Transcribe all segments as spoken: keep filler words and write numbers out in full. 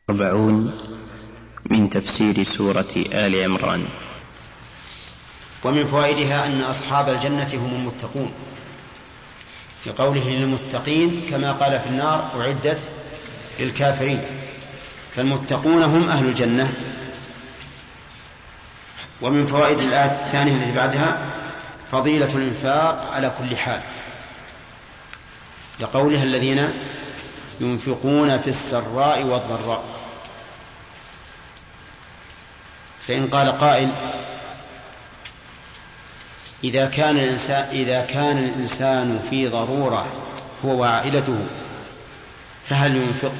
أربعون من تفسير سورة آل عمران. ومن فوائدها أن أصحاب الجنة هم المتقون، لقوله للمتقين كما قال في النار أعدت للكافرين، فالمتقون هم أهل الجنة. ومن فوائد الآية الثانية التي بعدها فضيلة الإنفاق على كل حال، لقولها الذين ينفقون في السراء والضراء. فإن قال قائل إذا كان الإنسان, إذا كان الإنسان في ضرورة هو وعائلته فهل ينفق؟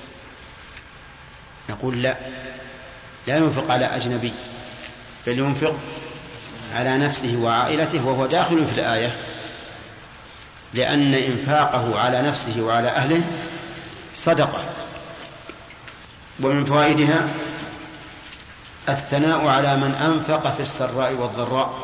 نقول لا، لا ينفق على أجنبي، بل ينفق على نفسه وعائلته، وهو داخل في الآية، لأن إنفاقه على نفسه وعلى أهله صدقة. ومن فوائدها الثناء على من أنفق في السراء والضراء،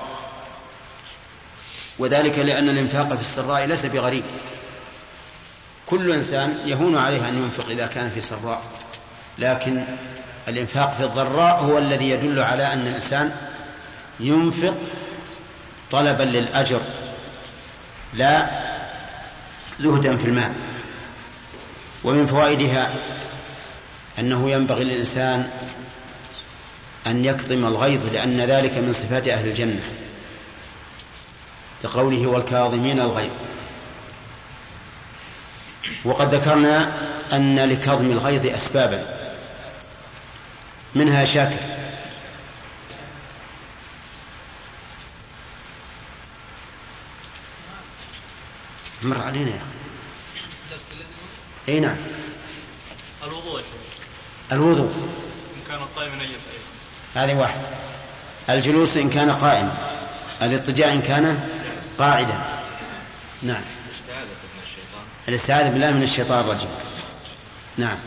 وذلك لأن الإنفاق في السراء ليس بغريب، كل إنسان يهون عليه أن ينفق إذا كان في سراء، لكن الإنفاق في الضراء هو الذي يدل على أن الإنسان ينفق طلبا للأجر لا زهدا في المال. ومن فوائدها أنه ينبغي للإنسان أن يكظم الغيظ، لأن ذلك من صفات أهل الجنة، لقوله والكاظمين الغيظ. وقد ذكرنا أن لكظم الغيظ أسبابا، منها شاكر، مر علينا يا أي نعم. الوضوء الوضوء إن كان قائما يجلس، هذه واحد. الجلوس إن كان قائما، الاضطجاع إن كان قاعدا. نعم. الاستعاذة بالله من الشيطان الرجيم. نعم.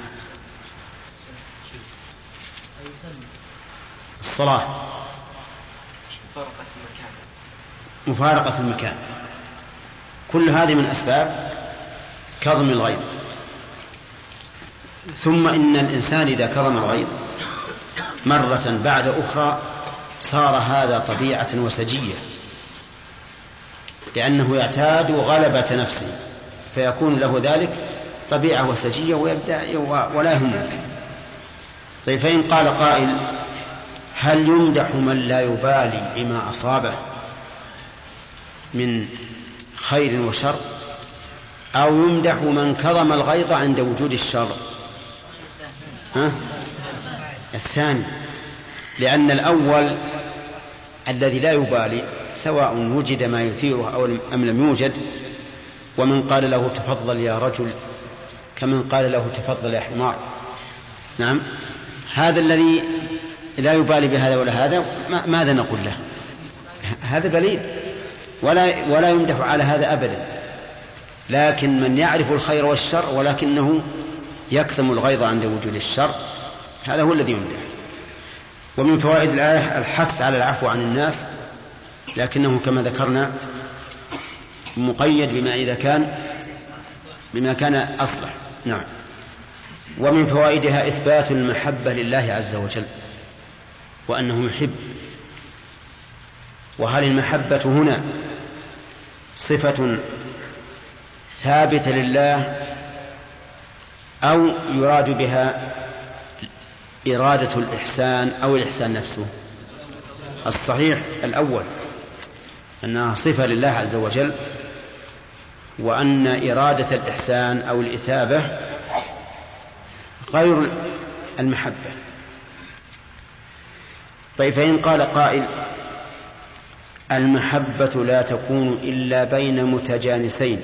الصلاة، مفارقة المكان، كل هذه من أسباب كظم الغيظ. ثم إن الإنسان إذا كظم الغيظ مرة بعد أخرى صار هذا طبيعة وسجية، لأنه يعتاد غلبة نفسه، فيكون له ذلك طبيعة وسجية ويبدأ ولا يهمه. طيب، فإن قال قائل هل يمدح من لا يبالي بما أصابه من خير وشر، أو يمدح من كظم الغيظ عند وجود الشر؟ ها؟ الثاني، لأن الأول الذي لا يبالي سواء وجد ما يثيره أو أم لم يوجد، ومن قال له تفضل يا رجل كمن قال له تفضل يا حمار. نعم، هذا الذي لا يبالي بهذا ولا هذا ماذا نقول له؟ هذا بليد، ولا, ولا يمدح على هذا أبدا. لكن من يعرف الخير والشر ولكنه يكتم الغيظ عند وجود الشر، هذا هو الذي يمدح. ومن فوائد الآية الحث على العفو عن الناس، لكنه كما ذكرنا مقيد بما إذا كان بما كان أصلح. نعم. ومن فوائدها إثبات المحبة لله عز وجل، وأنه يحب. وهل المحبة هنا صفة ثابتة لله أو يراد بها إرادة الإحسان أو الإحسان نفسه؟ الصحيح الأول، أنها صفة لله عز وجل، وأن إرادة الإحسان أو الإثابة غير المحبة. طيب، فإن قال قائل المحبة لا تكون إلا بين متجانسين،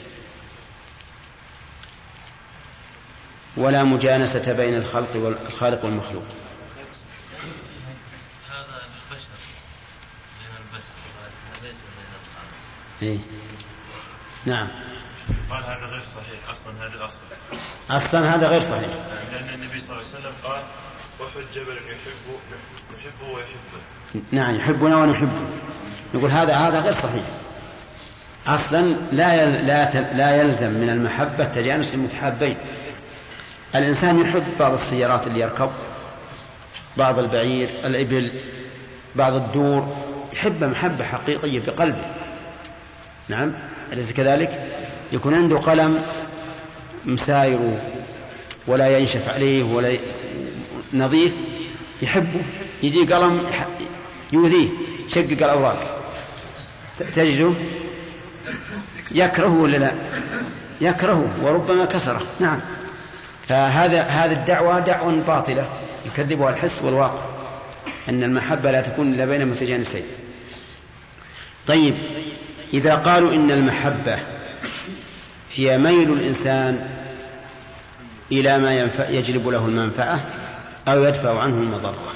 ولا مجانسة بين الخلق والخالق والمخلوق. هذا للبشر، بين البشر ليس بين الخالق. إيه؟ نعم. قال هذا غير صحيح، أصلا هذا الأصل أصلا هذا غير صحيح، لأن النبي صلى الله عليه وسلم قال أحد جبل يحبه يحبه ويحبه. نعم، يحبنا ونحبه. نقول هذا هذا غير صحيح. أصلا لا لا لا يلزم من المحبة تجانس المتحابين، الإنسان يحب بعض السيارات اللي يركب، بعض البعير، الإبل، بعض الدور، يحب محبة حقيقية بقلبه. نعم، أليس كذلك؟ يكون عنده قلم مساير ولا ينشف عليه ولا نظيف، يحبه، يجي قلم يؤذيه، شقق الأوراق، تجده يكرهه ولا لا؟ يكرهه وربما كسره. نعم، فهذا هذه الدعوة دعوة باطلة يكذبها الحس والواقع، أن المحبة لا تكون إلا بين متجانسين. طيب، إذا قالوا إن المحبة هي ميل الإنسان إلى ما ينفع يجلب له المنفعة أو يدفع عنه المضرة،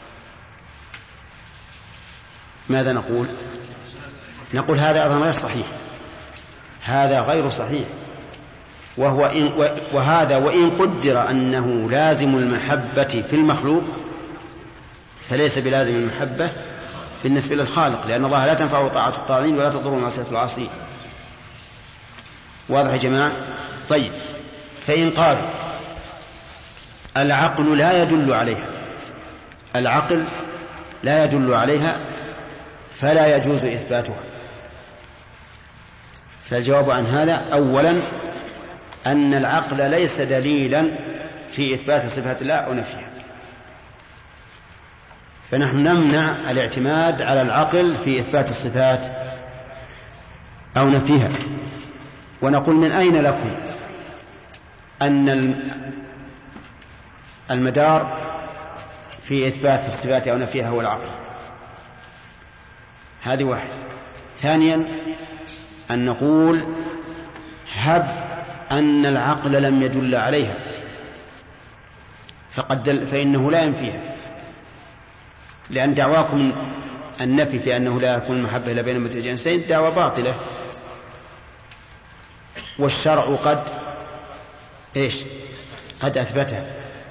ماذا نقول؟ نقول هذا أيضا غير صحيح، هذا غير صحيح، وهو إن وهذا وإن قدر أنه لازم المحبة في المخلوق فليس بلازم المحبة بالنسبة للخالق، لأن الله لا تنفعه طاعة الطاعين ولا تضر معصية العاصين. واضح يا جماعة؟ طيب، فإن قالوا العقل لا يدل عليها، العقل لا يدل عليها فلا يجوز إثباتها، فالجواب عن هذا أولا أن العقل ليس دليلا في إثبات صفات الله أو نفيها، فنحن نمنع الاعتماد على العقل في إثبات الصفات أو نفيها، ونقول من أين لكم أن المدار في إثبات الصفات أو نفيها هو العقل؟ هذه واحد. ثانيا أن نقول هب أن العقل لم يدل عليها فقد دل فإنه لا ينفيها، لأن دعواكم النفي في أنه لا يكون المحبة إلا بين المتجانسين دعوة باطلة، والشرع قد إيش قد أثبتها،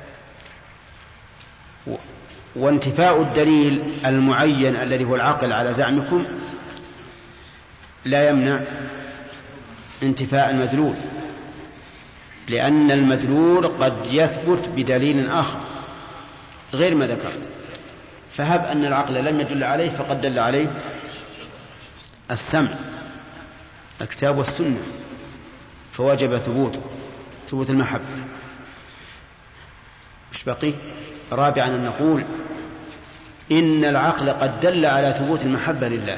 وانتفاء الدليل المعين الذي هو العقل على زعمكم لا يمنع انتفاء المدلول، لأن المدلول قد يثبت بدليل آخر غير ما ذكرت. فهب أن العقل لم يدل عليه فقد دل عليه السمع، الكتاب والسنة، فوجب ثبوته، ثبوت المحبة. مش بقي؟ رابعا أن نقول إن العقل قد دل على ثبوت المحبة لله،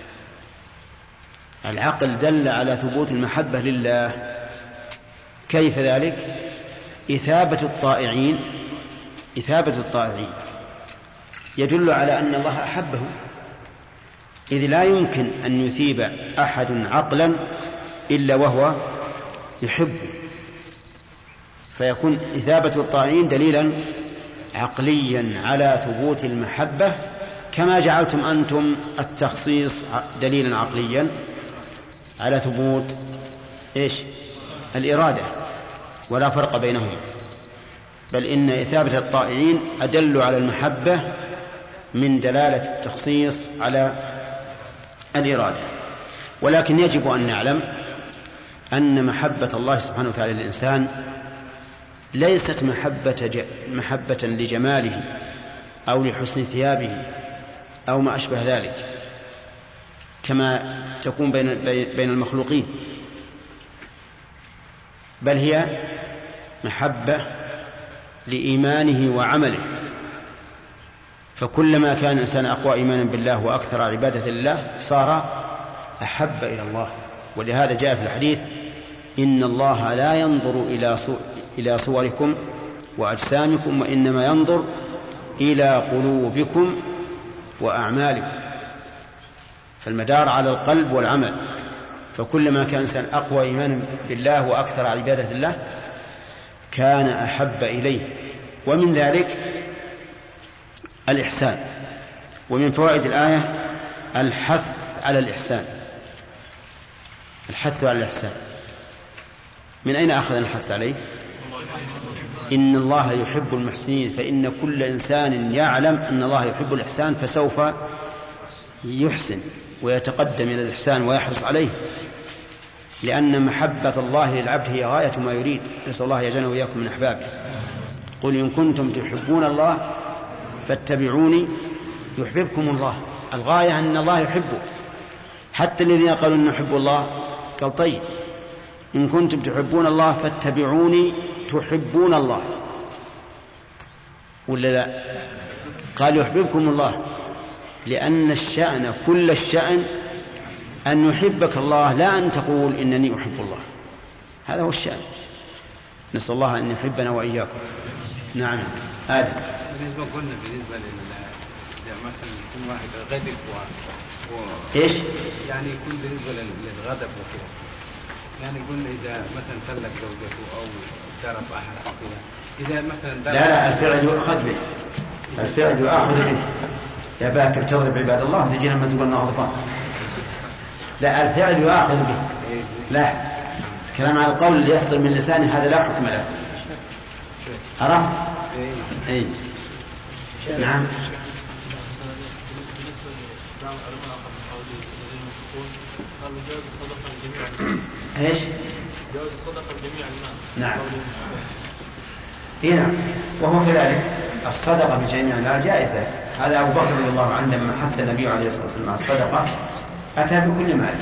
العقل دل على ثبوت المحبة لله. كيف ذلك؟ إثابة الطائعين إثابة الطائعين يدل على أن الله أحبه، إذ لا يمكن أن يثيب أحد عقلا إلا وهو يحبه، فيكون إثابة الطائعين دليلا عقليا على ثبوت المحبة، كما جعلتم أنتم التخصيص دليلا عقليا على ثبوت إيش؟ الإرادة، ولا فرق بينهما، بل إن إثابة الطائعين أدل على المحبة من دلالة التخصيص على الإرادة. ولكن يجب أن نعلم أن محبة الله سبحانه وتعالى للإنسان ليست محبة, محبة لجماله أو لحسن ثيابه أو ما أشبه ذلك كما تكون بين, بين المخلوقين، بل هي محبة لإيمانه وعمله، فكلما كان الإنسان أقوى إيمانا بالله وأكثر عبادة لله صار أحب إلى الله. ولهذا جاء في الحديث إن الله لا ينظر إلى إلى صوركم وأجسامكم وإنما ينظر إلى قلوبكم وأعمالكم، فالمدار على القلب والعمل، فكلما كان الإنسان أقوى إيمانا بالله وأكثر عبادة الله كان أحب إليه. ومن ذلك الإحسان، ومن فوائد الآية الحث على الإحسان، الحث على الإحسان. من أين أخذ الحث عليه؟ إن الله يحب المحسنين، فإن كل إنسان يعلم أن الله يحب الإحسان فسوف يحسن ويتقدم إلى الإحسان ويحرص عليه. لأن محبة الله للعبد هي غاية ما يريد. نسأل الله يجعلنا وإياكم من أحبابه. قل إن كنتم تحبون الله فاتبعوني يحببكم الله. الغاية أن الله يحبه. حتى الذين قالوا إن نحب الله قال طيب إن كنتم تحبون الله فاتبعوني تحبون الله ولا لا؟ قال يحببكم الله، لأن الشأن كل الشأن أن يحبك الله، لا أن تقول إنني أحب الله. هذا هو الشأن. نسأل الله أن يحبنا وإياكم. نعم. آدم. بالنسبة قلنا بالنسبة لل مثلا يكون واحد غضب و... و... إيش؟ يعني يكون بالنسبة للغضب وكذا، يعني قلنا إذا مثلا طلق زوجته أو ضرب أحد أو كذا، إذا مثلا ضرب... لا لا الفعل يؤخذ به، الفعل يؤخذ به. يا باكر تضرب عباد الله تجي لما تقول غضبان. لا الفعل يؤخذ به. لا كلام على القول اللي يصدر من لسانه هذا لا حكم له. عرفت؟ اي نعم. ايش؟ جواز الصدقة لجميع الناس. نعم. هنا وهو كذلك الصدقة بجميع المال جائزة. هذا أبو بكر رضي الله عنه لما حث النبي عليه الصلاة والسلام على الصدقة أتى بكل مال،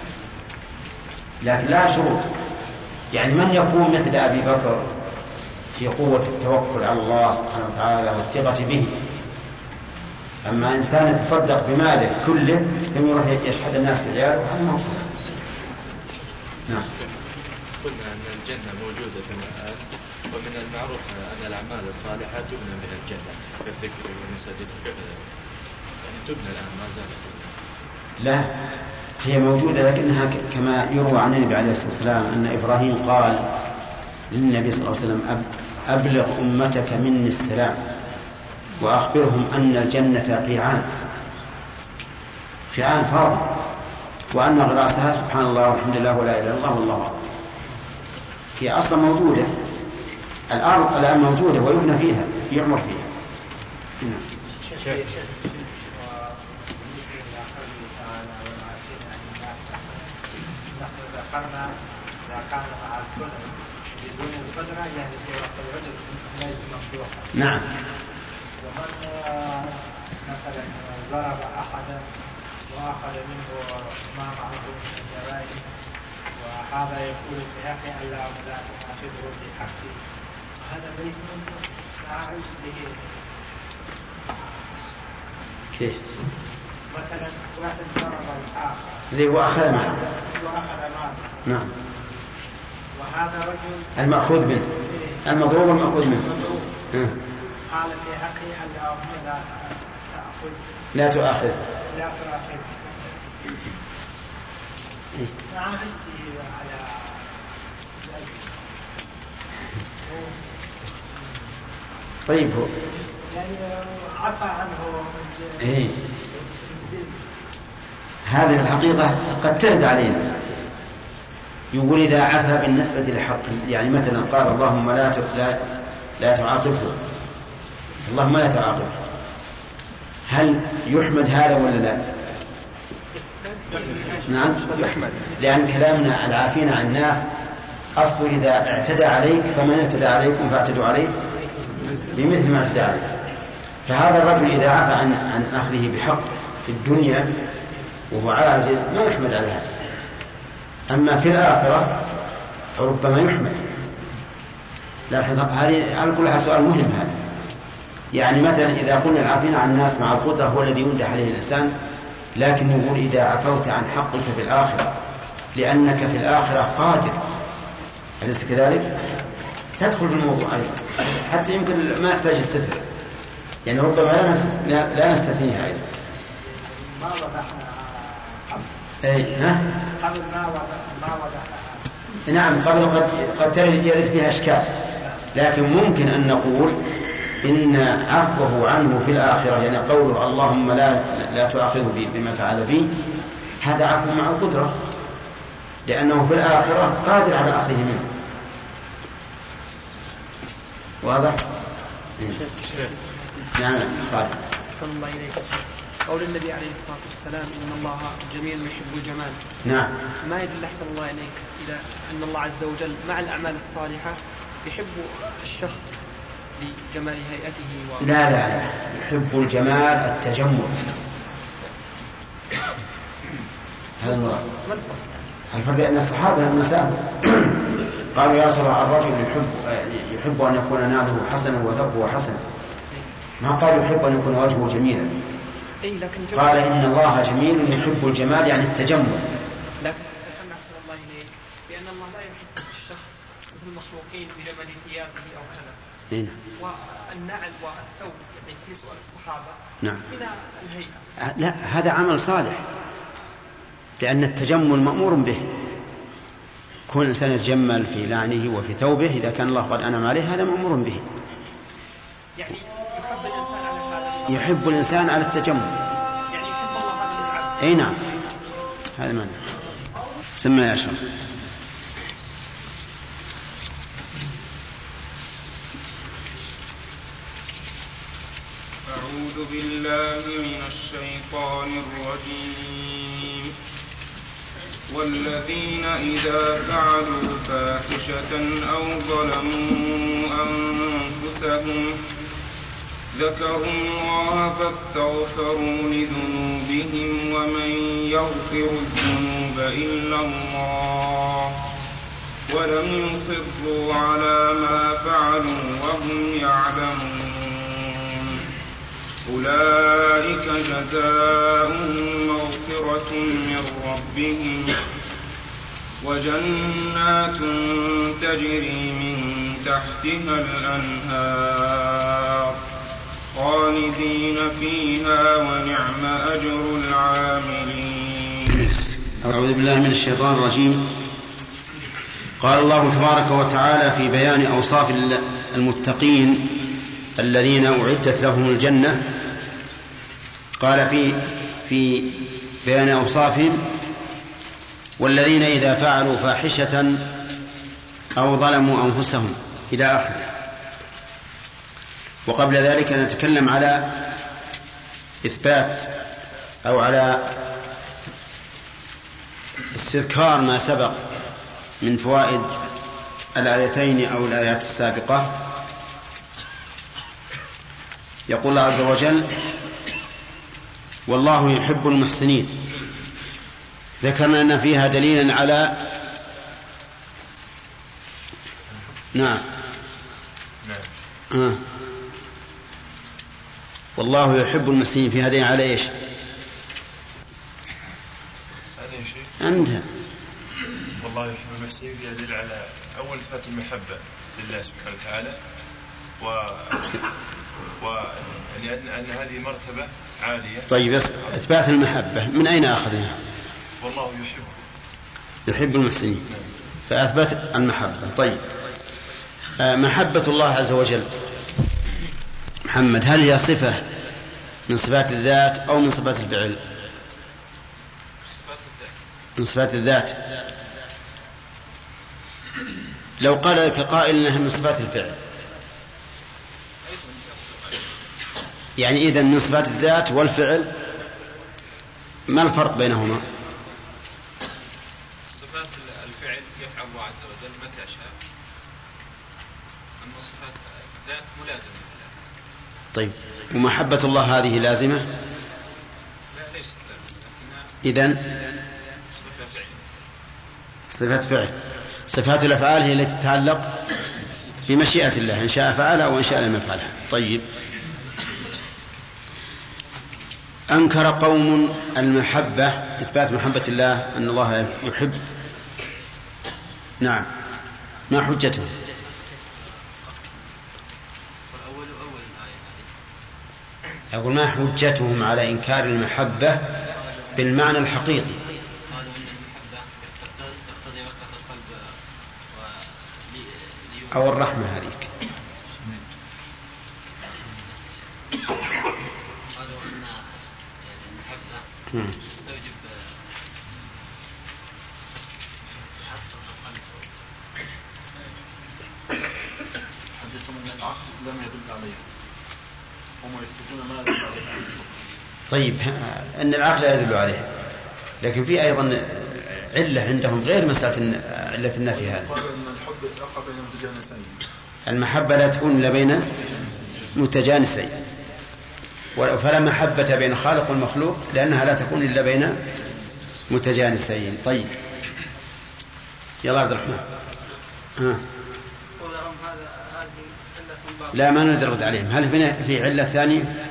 لكن لا شروط. يعني من يكون مثل أبي بكر في قوة التوكل على الله سبحانه وتعالى والثقة به. أما إنسان يتصدق بماله كله ثم يروح يشحذ الناس بالعيال وهذا ما هو صحيح. نعم. قلنا أن الجنة موجودة الآن، ومن المعروف أن الأعمال الصالحة تبنى من الجنة كالذكر والمساجد كذا، يعني تبنى الآن ما زالت. لا هي موجودة لكنها كما يروى عن النبي عليه الصلاة والسلام أن إبراهيم قال للنبي صلى الله عليه وسلم أبلغ أمتك مني السلام وأخبرهم أن الجنة قيعان قيعان فاضي، وأن غراسها سبحان الله والحمد لله ولا إله إلا الله والله أكبر. هي أصلا موجودة، الأرض الآن موجودة ويبنى فيها يعمر فيها. ذكرنا إذا كان مع الكل بدون القدرة يعني سيرة الرجل ليس مفتوحا. نعم. ومن مثلا ضرب أحدا وأخذ منه ما معه من الجرائم وهذا يقول في أخي ألا لا تأخذه بحقه، هذا ليس لا عجزه. كيف؟ مثلا واحد ضرب الآخر زي وأخذ معه وأخذ معه. نعم. وهذا رجل المأخوذ منه المضروب المأخوذ منه. قال في حقه اللهم لا تأخذ لا تؤاخذ لا تؤاخذ مع نفسه على طيب هو يعني عفى عنه إيه. هذه الحقيقة قد ترد علينا. يقول إذا عفى بالنسبة لحقه، يعني مثلا قال اللهم لا لا, لا تعاقبه، اللهم لا تعاقبه، هل يحمد هذا ولا لا؟ نعم يحمد، لأن كلامنا العافين عن الناس أصل إذا اعتدى عليك فمن اعتدى عليكم فاعتدوا عليه بمثل ما اعتدى عليك. فهذا الرجل إذا عفى عن, عن أخذه بحق في الدنيا وهو عاجز ما يحمد على هذا. أما في الآخرة ربما يحمد. لاحظ هذه على كل حال سؤال مهم هذا. يعني مثلا إذا قلنا العافين عن الناس مع القدرة هو الذي يمدح عليه الإنسان، لكن نقول إذا عفوت عن حقك في الآخرة لأنك في الآخرة قادر، أليس كذلك؟ تدخل في الموضوع أيضا حتى يمكن ما يحتاج استثناء، يعني ربما لا نستثنيها أيضا. ما وضحنا أي ها؟ قبل ما وضحنا ما وضحنا نعم قبل قد قد يرد فيها إشكال، لكن ممكن أن نقول إن عفوه عنه في الآخرة، يعني قوله اللهم لا لا تؤاخذه بما فعل بي، هذا عفو مع القدرة، لأنه في الآخرة قادر على أخذه منه. واضح؟ نعم. قال. صلى الله عليه وسلم قول النبي عليه الصلاة والسلام إن الله جميل يحب الجمال. نعم. ما يدل أحسن الله إليك إذا أن الله عز وجل مع الأعمال الصالحة يحب الشخص لجمال هيئته و... لا لا لا يحب الجمال التجمل. هذا المراد. الفرق بين الصحابة لما سألوا قالوا يا رسول الله الرجل يحب يحب أن يكون نابه حسنا وثوبه حسنا، ما قال يحب أن يكون وجهه جميلا. قال إن الله جميل يحب الجمال يعني التجمل. لكن أحسن الله إليك بأن الله لا يحب الشخص مثل المخلوقين بجمال ثيابه أو كذا. نعم. والنعل والثوب يعني في سؤال الصحابة نعم. من الهيئة. لا هذا عمل صالح لأن التجمل مأمور به. كون الإنسان يتجمل في لعنه وفي ثوبه إذا كان الله قد أنعم عليه هذا مأمور به. يعني يحب الإنسان على هذا. يحب الإنسان على التجمل. يعني يحب الله هذا العبد. أي نعم. هذا معنى. سمع يا شيخ. أعوذ بالله من الشيطان الرجيم. والذين إذا فعلوا فاحشة أو ظلموا أنفسهم ذكروا الله فاستغفروا لذنوبهم ومن يغفر الذنوب إلا الله ولم يصروا على ما فعلوا وهم يعلمون أولئك جزاؤهم مغفرة من ربهم وجنات تجري من تحتها الأنهار خالدين فيها ونعم أجر العاملين. أعوذ بالله من الشيطان الرجيم. قال الله تبارك وتعالى في بيان أوصاف المتقين الذين أعدت لهم الجنة، قال في في بيان أوصافهم والذين إذا فعلوا فاحشة أو ظلموا أنفسهم إلى آخره. وقبل ذلك نتكلم على إثبات أو على استذكار ما سبق من فوائد الآيتين أو الآيات السابقة. يقول الله عز وجل والله يحب المحسنين، ذكرنا أن فيها دليلا على نعم آه. والله يحب المحسنين في هذين على إيش؟ عندها والله يحب المحسنين فيها دليل على أول إثبات المحبة لله سبحانه وتعالى و... ولأن أن هذه مرتبة عالية. طيب إثبات المحبة من أين أخذها؟ والله يحب يحب المحسنين فأثبت المحبة. طيب محبة الله عز وجل محمد هل هي صفة من صفات الذات أو من صفات الفعل؟ من صفات الذات. لو قال لك قائل إنها من صفات الفعل يعني إذن من صفات الذات والفعل ما الفرق بينهما؟ صفات الفعل يفعل الله عز وجل متى شاء، أما صفات الذات ملازمة. طيب ومحبة الله هذه لازمة؟ لا ليست لازمة. إذن صفة فعل. صفات فعل. صفات الأفعال هي التي تتعلق بمشيئة الله إن شاء فعلها وإن شاء لم يفعلها. طيب أنكر قوم المحبة إثبات محبة الله أن الله يحب. نعم ما حجتهم؟ أقول ما حجتهم على إنكار المحبة بالمعنى الحقيقي؟ أو الرحمة هذيك. يستوجب عطف القلب. حديثهم من العقل لم يدل عليه، هم يثبتون ما يدل عليه. طيب أن العقل لا يدل عليه، لكن في أيضا علة عندهم غير مسألة علة النفي هذا. المحبة لا تكون إلا بين متجانسين، فلا محبة بين خالق والمخلوق لأنها لا تكون إلا بين متجانسين. طيب يلا عبد الرحمن. ها. لا ما نرد عليهم. هل في علة ثانية؟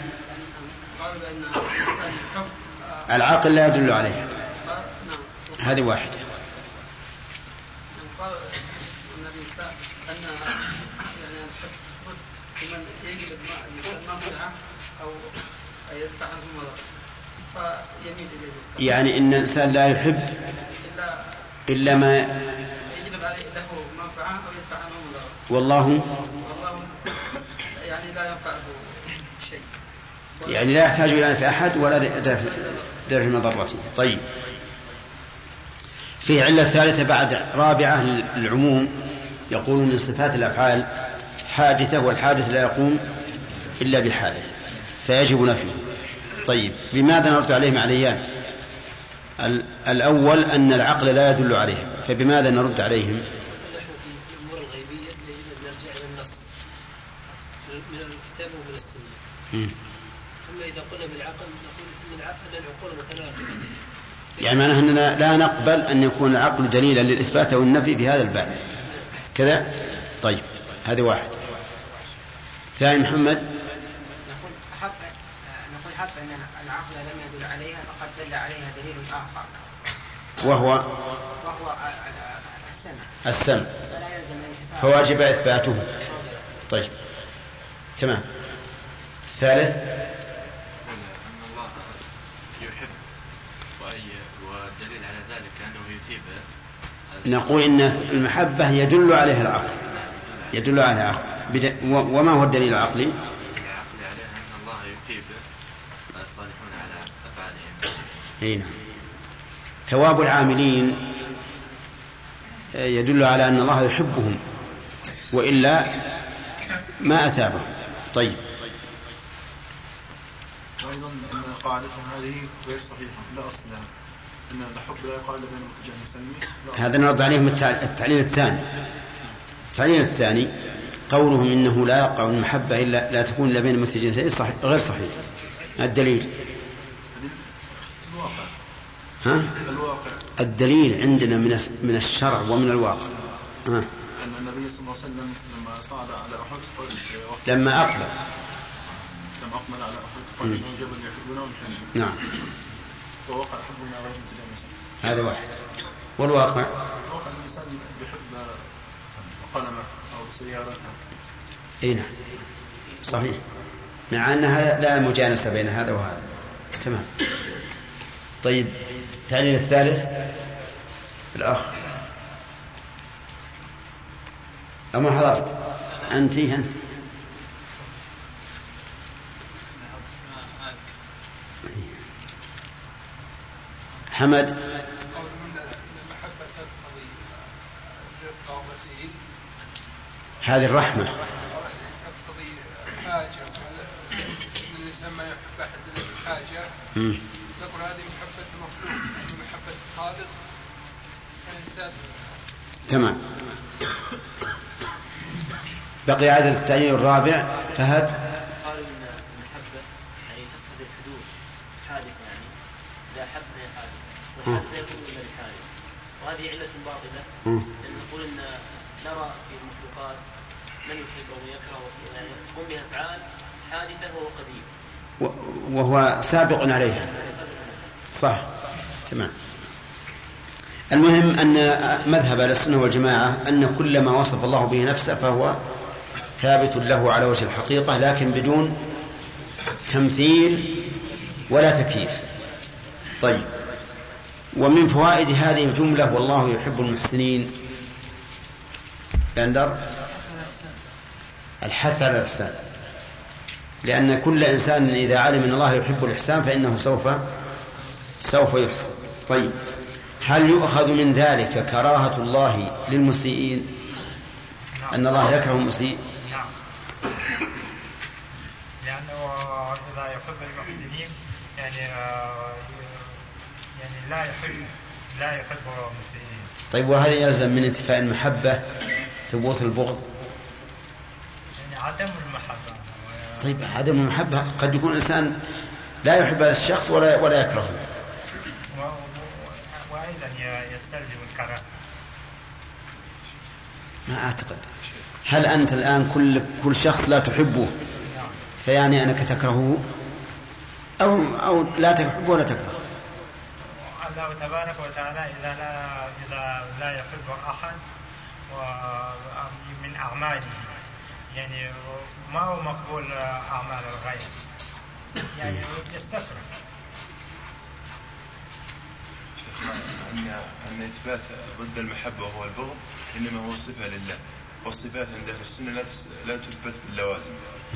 العقل لا يدل عليها، هذه واحدة. قال النبي أن يعني من يجب المنفعة أو يدفع عنه مضر فيميل إليه. يعني إن الإنسان لا يحب إلا ما يجب عليه له منفعة أو يدفع عنه مضر. والله والله يعني لا ينفعه شيء، يعني لا يحتاج إلى نفع أحد ولا دفع مضرته. طيب في علة ثالثة بعد رابعة للعموم، يقولون من صفات الأفعال حادثة، والحادث لا يقوم إلا بحادث فيجب نفيه. طيب بماذا نرد عليهم عليان؟ الأول أن العقل لا يدل عليهم، فبماذا نرد عليهم؟ الأمور الغيبية يجب أن نرجع إلى النص من الكتاب ومن السنة. ثم إذا قلنا بالعقل نقول أن العقل العقول متناقضة، يعني معناه أننا لا نقبل أن يكون العقل دليلا للإثبات والنفي في هذا الباب كذا. طيب هذه واحد. ثاني محمد. نقول حق نقول حق أن العقل لم يدل عليها فقد دل عليها دليل آخر وهو وهو السمع السمع فواجب إثباته. طيب تمام. ثالث والدليل على ذلك أنه يثيب. نقول إن المحبة يدل عليها العقل، يدل عليها العقل. وما هو الدليل العقلي؟ العقل عليها أن الله يثيب الصالحون على أفعالهم. هنا ثواب العاملين يدل على أن الله يحبهم وإلا ما أثابهم. طيب أيضا أن قاعدتهم هذه غير صحيحة، لا أصل لها، أن الحب لا يقال بين المتجانسين. هذا نرد عليهم التعليل الثاني. التعليل الثاني قولهم إنه لا يقع المحبة إلا لا تكون إلا بين المتجانسين صحيح غير صحيح. الدليل الواقع. ها؟ الواقع. الدليل عندنا من من الشرع ومن الواقع. ها؟ أن النبي صلى الله عليه وسلم لما صعد على أحد لما أقبل لما أقبل على أحد قال إنه جبل يحبنا ونحبه. نعم. فوقع حبنا غير متجانسين. هذا واحد. والواقع واقع الإنسان يحب قلمه أو سيارته. إيه نعم صحيح، مع أنها لا مجانسة بين هذا وهذا. تمام. طيب التعليل الثالث الأخ أما حضرت أنت هن حمد. هذه الرحمة تقتضي حاجة من الإنسان ما يحب أحد الحاجة. نقول هذه محبة المخلوق ومحبة الخالق الإنسان. تمام. بقي عدد التعيين الرابع. فهد. قالوا إن المحبة يعني تقتضي الحدود حادثة، يعني لا حب لا حادث والحب لا يكون إلا لحادث، وهذه علة باطلة. لأن نقول إن نرى في المخلوقات من يحب ويكره يعني تقوم بها أفعال حادثة وهو قديم وهو سابق عليها. صح. تمام. المهم أن مذهب السنة والجماعة أن كل ما وصف الله به نفسه فهو ثابت له على وجه الحقيقة، لكن بدون تمثيل ولا تكييف. طيب ومن فوائد هذه الجملة والله يحب المحسنين بندر الحث على الإحسان، لأن كل إنسان إذا علم أن الله يحب الإحسان فإنه سوف سوف يحسن. طيب هل يؤخذ من ذلك كراهة الله للمسيئين؟ أن الله يكره المسيء؟ نعم، لأنه إذا يحب المحسنين يعني يعني لا يحب لا يحب المسيئين. طيب وهل يلزم من انتفاء المحبة ثبوت البغض؟ يعني عدم المحبة. طيب عدم المحبة قد يكون الإنسان لا يحب هذا الشخص ولا ولا يكرهه. وأيضا يستلزم الكراهة. ما أعتقد. هل أنت الآن كل كل شخص لا تحبه فيعني أنك تكرهه أو أو لا تحبه ولا تكرهه؟ الله تبارك وتعالى إذا لا إذا لا يحب أحد من أعماله يعني ما هو مقبول أعمال الغير يعني يستكره. شيخنا أن أن إثبات ضد المحبة وهو البغض إنما هو صفة لله، والصفات عند أهل السنة لا لا تثبت باللوازم.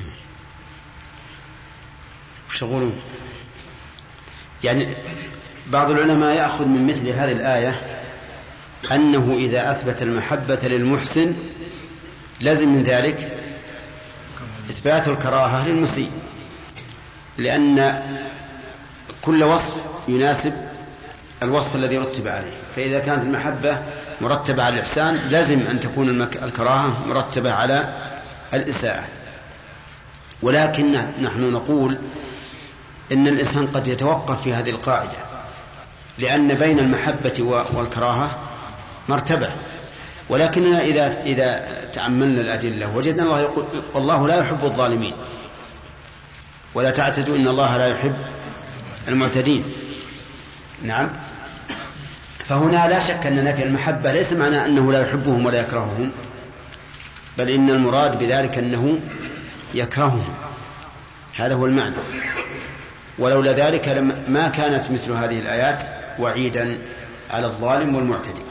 وش يقولون؟ يعني بعض العلماء يأخذ من مثل هذه الآية أنه إذا أثبت المحبة للمحسن لازم من ذلك إثبات الكراهة للمسيء، لأن كل وصف يناسب الوصف الذي رتب عليه، فإذا كانت المحبة مرتبة على الإحسان لازم أن تكون الكراهة مرتبة على الإساءة. ولكن نحن نقول إن الإنسان قد يتوقف في هذه القاعدة، لأن بين المحبة والكراهة مرتبة، ولكننا إذا إذا تأملنا الأدلة وجدنا الله يقول والله لا يحب الظالمين ولا تعتدوا إن الله لا يحب المعتدين. نعم، فهنا لا شك أن نفي المحبة ليس معنى أنه لا يحبهم ولا يكرههم، بل إن المراد بذلك أنه يكرههم، هذا هو المعنى. ولولا ذلك ما كانت مثل هذه الآيات وعيدا على الظالم والمعتدي.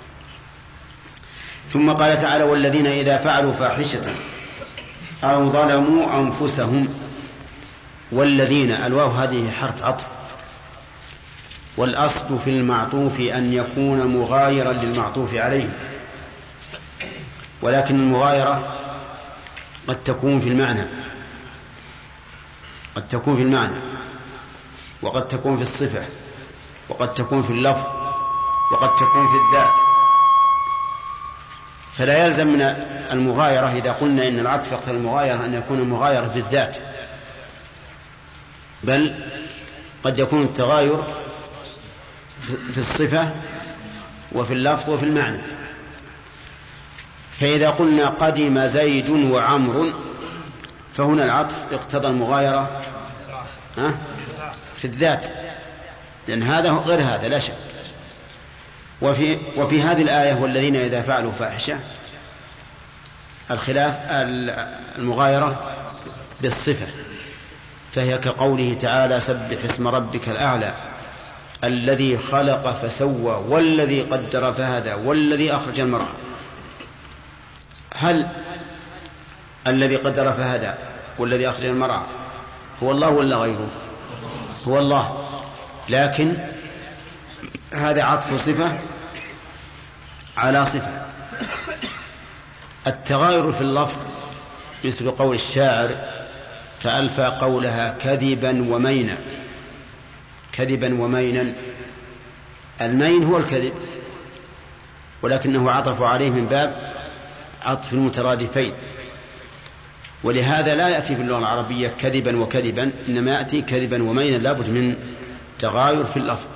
ثم قال تعالى والذين إذا فعلوا فاحشة أو ظلموا أنفسهم. والذين الواو هذه حرف عطف، والأصل في المعطوف أن يكون مغايرا للمعطوف عليه، ولكن المغايرة قد تكون في المعنى قد تكون في المعنى وقد تكون في الصفة وقد تكون في اللفظ وقد تكون في الذات. فلا يلزم من المغايرة إذا قلنا إن العطف يقتضي المغايرة أن يكون المغايرة في الذات، بل قد يكون التغاير في الصفة وفي اللفظ وفي المعنى. فإذا قلنا قدم زيد وعمر فهنا العطف اقتضى المغايرة في الذات، لأن هذا غير هذا لا شك. وفي, وفي هذه الآية والذين إذا فعلوا فاحشة الخلاف المغايرة بالصفة، فهي كقوله تعالى سبح اسم ربك الأعلى الذي خلق فسوى والذي قدر فهدى والذي أخرج المرعى. هل الذي قدر فهدى والذي أخرج المرعى هو الله ولا غيره؟ هو الله، لكن هذا عطف صفة على صفة. التغاير في اللفظ مثل قول الشاعر فألفى قولها كذبا ومينا. كذبا ومينا، المين هو الكذب ولكنه عطف عليه من باب عطف المترادفين، ولهذا لا يأتي في اللغة العربية كذبا وكذبا، إنما يأتي كذبا ومينا، لابد من تغاير في اللفظ.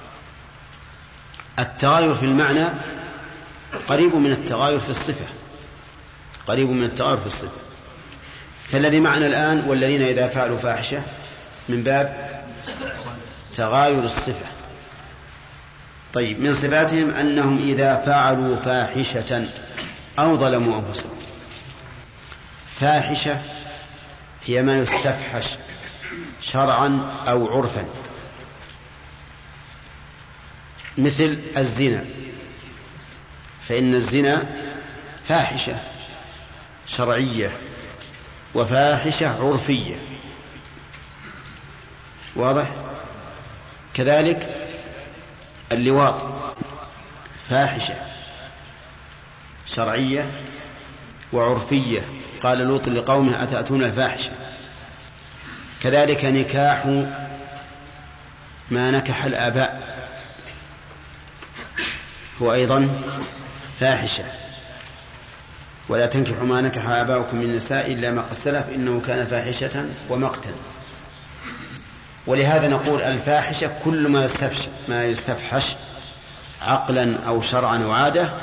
التغاير في المعنى قريب من التغاير في الصفة قريب من التغاير في الصفة فالذي معنا الآن والذين إذا فعلوا فاحشة من باب تغاير الصفة. طيب، من صفاتهم أنهم إذا فعلوا فاحشة أو ظلموا أنفسهم. فاحشة هي ما يستفحش شرعا أو عرفا، مثل الزنا، فإن الزنا فاحشة شرعية وفاحشة عرفية، واضح؟ كذلك اللواط فاحشة شرعية وعرفية، قال لوط لقومه أتأتون الفاحشة. كذلك نكاح ما نكح الآباء هو أيضا فاحشة. ولا تنكحوا ما نكح آباؤكم من النساء إلا ما قد سلف إنه كان فاحشة ومقتا. ولهذا نقول الفاحشة كل ما يستفحش, ما يستفحش عقلا أو شرعا أو عادة،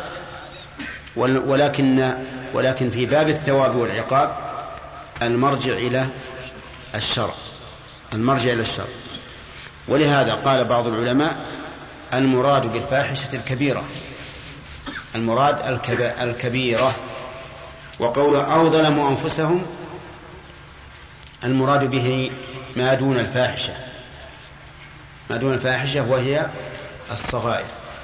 ولكن, ولكن في باب الثواب والعقاب المرجع إلى الشرع المرجع إلى الشرع. ولهذا قال بعض العلماء المراد بالفاحشة الكبيرة المراد الكبيرة. وقوله أو ظلموا أنفسهم المراد به ما دون الفاحشة ما دون الفاحشة وهي الصغائر.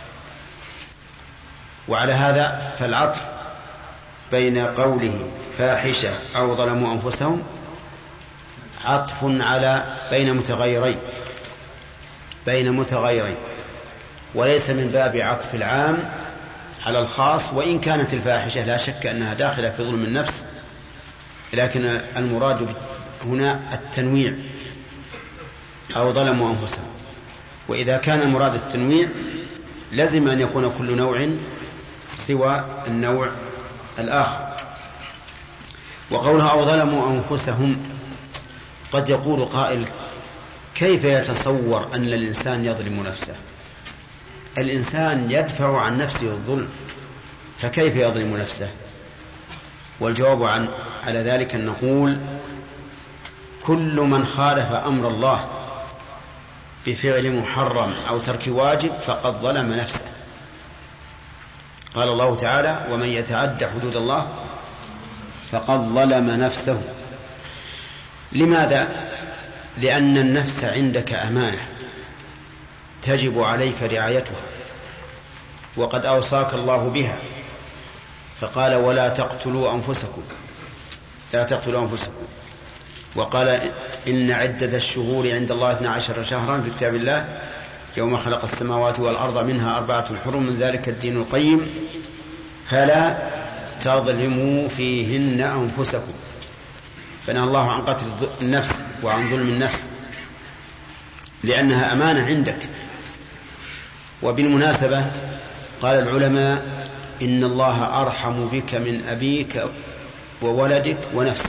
وعلى هذا فالعطف بين قوله فاحشة أو ظلموا أنفسهم عطف على بين متغيرين بين متغيرين وليس من باب عطف العام على الخاص، وإن كانت الفاحشة لا شك أنها داخلة في ظلم النفس، لكن المراد هنا التنويع أو ظلموا أنفسهم. وإذا كان المراد التنويع لازم أن يكون كل نوع سوى النوع الآخر. وقولها أو ظلموا أنفسهم قد يقول قائل كيف يتصور أن الإنسان يظلم نفسه؟ الإنسان يدفع عن نفسه الظلم، فكيف يظلم نفسه؟ والجواب عن على ذلك أن نقول كل من خالف أمر الله بفعل محرم أو ترك واجب فقد ظلم نفسه. قال الله تعالى ومن يتعد حدود الله فقد ظلم نفسه. لماذا؟ لأن النفس عندك أمانة تجب عليك رعايتها، وقد أوصاك الله بها، فقال ولا تقتلوا أنفسكم لا تقتلوا أنفسكم وقال إن عدة الشهور عند الله اثنا عشر شهرا في كتاب الله يوم خلق السماوات والأرض منها أربعة حرم من ذلك الدين القيم فلا تظلموا فيهن أنفسكم. فنهى الله عن قتل النفس وعن ظلم النفس لأنها أمانة عندك. وبالمناسبة قال العلماء إن الله أرحم بك من أبيك وولدك ونفسك،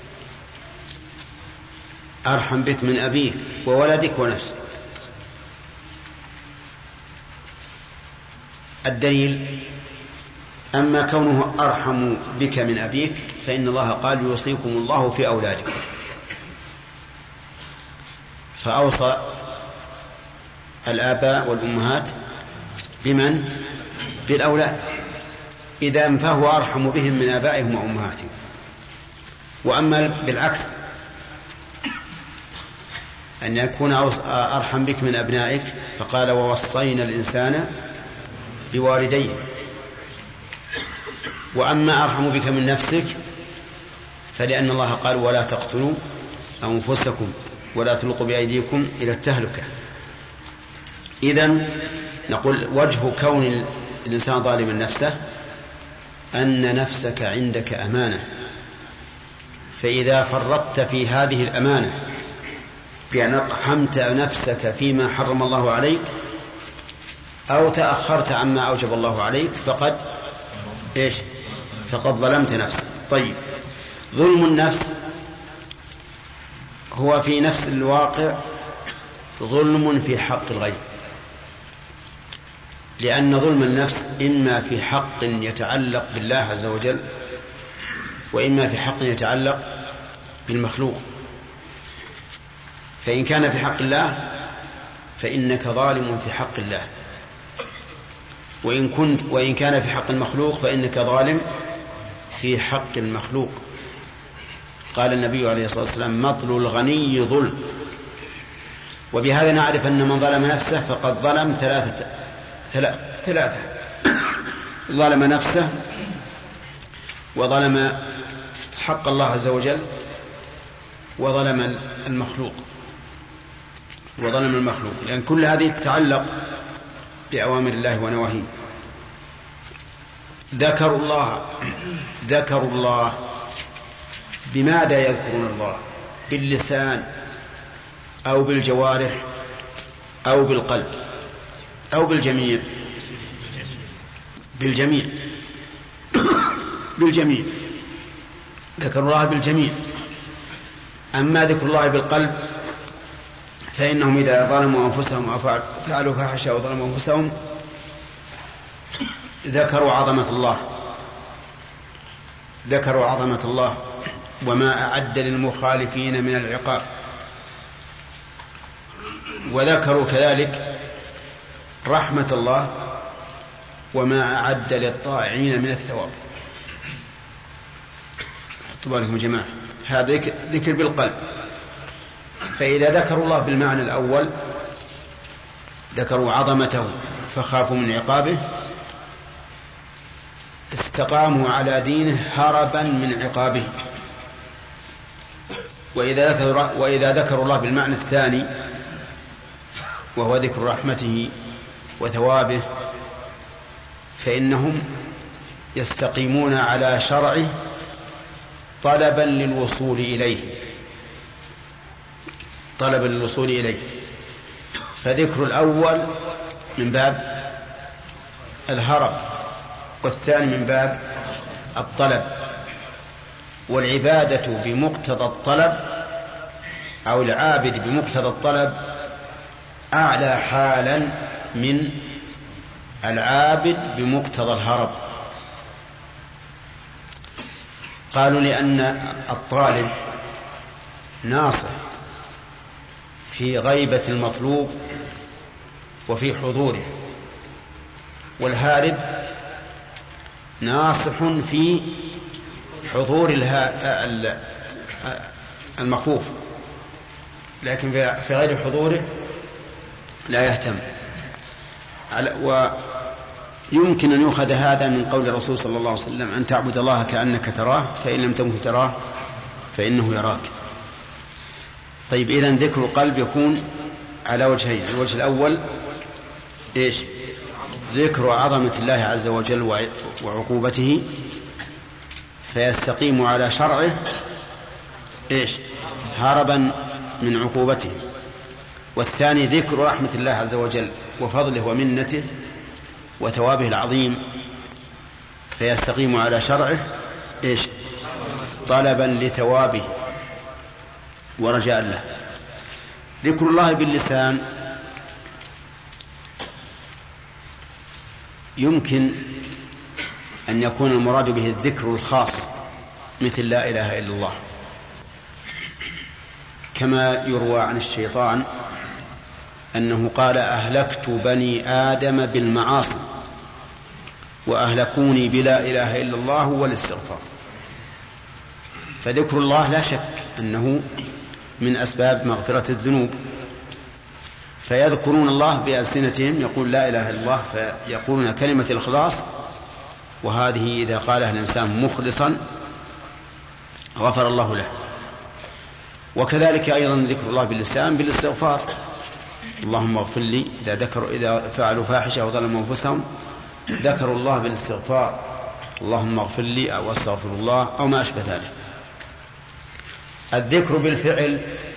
أرحم بك من أبيك وولدك ونفسك. الدليل أما كونه أرحم بك من أبيك فإن الله قال يوصيكم الله في أولادكم، فأوصى الآباء والأمهات بمن؟ بالأولاد. إذا فهو أرحم بهم من آبائهم وأمهاتهم. وأما بالعكس أن يكون أرحم بك من أبنائك فقال ووصينا الإنسان بوالديه. وأما أرحم بك من نفسك فلأن الله قال ولا تقتلوا أنفسكم ولا تلقوا بأيديكم إلى التهلكة. إذن نقول وجه كون الإنسان ظالما نفسه أن نفسك عندك أمانة، فإذا فرطت في هذه الأمانة بأن أقحمت نفسك فيما حرم الله عليك أو تأخرت عما أوجب الله عليك فقد إيش؟ فقد ظلمت نفسك. طيب، ظلم النفس هو في نفس الواقع ظلم في حق الغير، لأن ظلم النفس إما في حق يتعلق بالله عز وجل وإما في حق يتعلق بالمخلوق. فإن كان في حق الله فإنك ظالم في حق الله، وإن كنت وإن كان في حق المخلوق فإنك ظالم في حق المخلوق. قال النبي عليه الصلاة والسلام مطل الغني ظلم. وبهذا نعرف أن من ظلم نفسه فقد ظلم ثلاثة ثلاثة ظلم نفسه وظلم حق الله عز وجل وظلم المخلوق وظلم المخلوق لأن كل هذه تتعلق بأوامر الله ونواهيه. ذكروا الله ذكروا الله بماذا يذكرون الله؟ باللسان أو بالجوارح أو بالقلب أو بالجميع؟ بالجميع بالجميع ذكر الله بالجميع. أما ذكر الله بالقلب فإنهم إذا ظلموا أنفسهم أو فعلوا فاحشة أو ظلموا أنفسهم ذكروا عظمة الله ذكروا عظمة الله وما أعد للمخالفين من العقاب، وذكروا كذلك رحمة الله وما أعد للطائعين من الثواب. حطوا بالكم يا جماعة، هذا ذكر بالقلب. فإذا ذكروا الله بالمعنى الأول ذكروا عظمته فخافوا من عقابه، استقاموا على دينه هربا من عقابه. وإذا ذكروا, وإذا ذكروا الله بالمعنى الثاني وهو ذكر رحمته وثوابه فإنهم يستقيمون على شرعه طلبا للوصول إليه طلبا للوصول إليه. فذكر الأول من باب الهرب والثاني من باب الطلب. والعبادة بمقتضى الطلب أو العابد بمقتضى الطلب أعلى حالا من العابد بمقتضى الهرب. قالوا لأن الطالب ناصح في غيبة المطلوب وفي حضوره، والهارب ناصح في حضور المخوف لكن في غير حضوره لا يهتم. ويمكن أن يؤخذ هذا من قول الرسول صلى الله عليه وسلم أن تعبد الله كأنك تراه فإن لم تكن تراه فإنه يراك. طيب، إذن ذكر القلب يكون على وجهين. الوجه الأول إيش؟ ذكر عظمة الله عز وجل وعقوبته فيستقيم على شرعه إيش؟ هربا من عقوبته. والثاني ذكر رحمة الله عز وجل وفضله ومنته وثوابه العظيم فيستقيم على شرعه إيش؟ طلبا لثوابه ورجاء له. ذكر الله باللسان يمكن أن يكون المراد به الذكر الخاص مثل لا إله إلا الله، كما يروى عن الشيطان أنه قال أهلكت بني آدم بالمعاصي وأهلكوني بلا إله إلا الله والاستغفار. فذكر الله لا شك أنه من أسباب مغفرة الذنوب، فيذكرون الله بألسنتهم يقول لا إله إلا الله فيقولون كلمة الإخلاص، وهذه إذا قالها الإنسان مخلصا غفر الله له. وكذلك أيضا ذكر الله باللسان بالاستغفار، اللهم اغفر لي. إذا ذكروا إذا فعلوا فاحشة وظلموا أنفسهم ذكروا الله بالاستغفار، اللهم اغفر لي أو أستغفر الله أو ما أشبه ذلك. الذكر بالفعل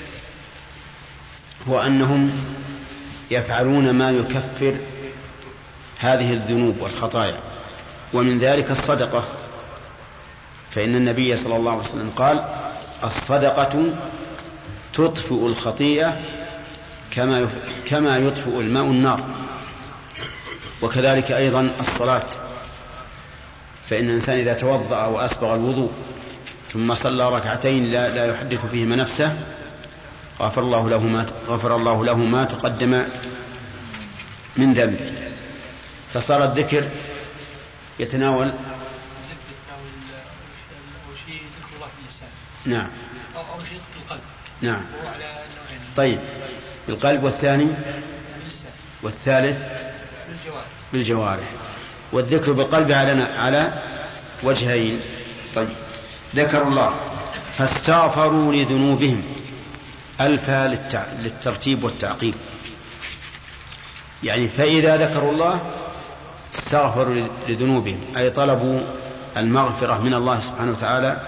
هو أنهم يفعلون ما يكفر هذه الذنوب والخطايا، ومن ذلك الصدقة، فإن النبي صلى الله عليه وسلم قال الصدقة تطفئ الخطيئة كما كما يطفئ الماء النار. وكذلك أيضا الصلاة، فإن الإنسان إذا توضأ وأسبغ الوضوء ثم صلى ركعتين لا, لا يحدث فيهما نفسه غفر الله له ما غفر الله له ما تقدم من ذنبه. فصار الذكر يتناول نعم أو شيء في القلب نعم طيب بالقلب، والثاني والثالث بالجوارح. والذكر بالقلب على على وجهين. طيب، ذكر الله فاستغفروا لذنوبهم، ألفا للترتيب والتعقيب، يعني فإذا ذكروا الله استغفروا لذنوبهم أي طلبوا المغفرة من الله سبحانه وتعالى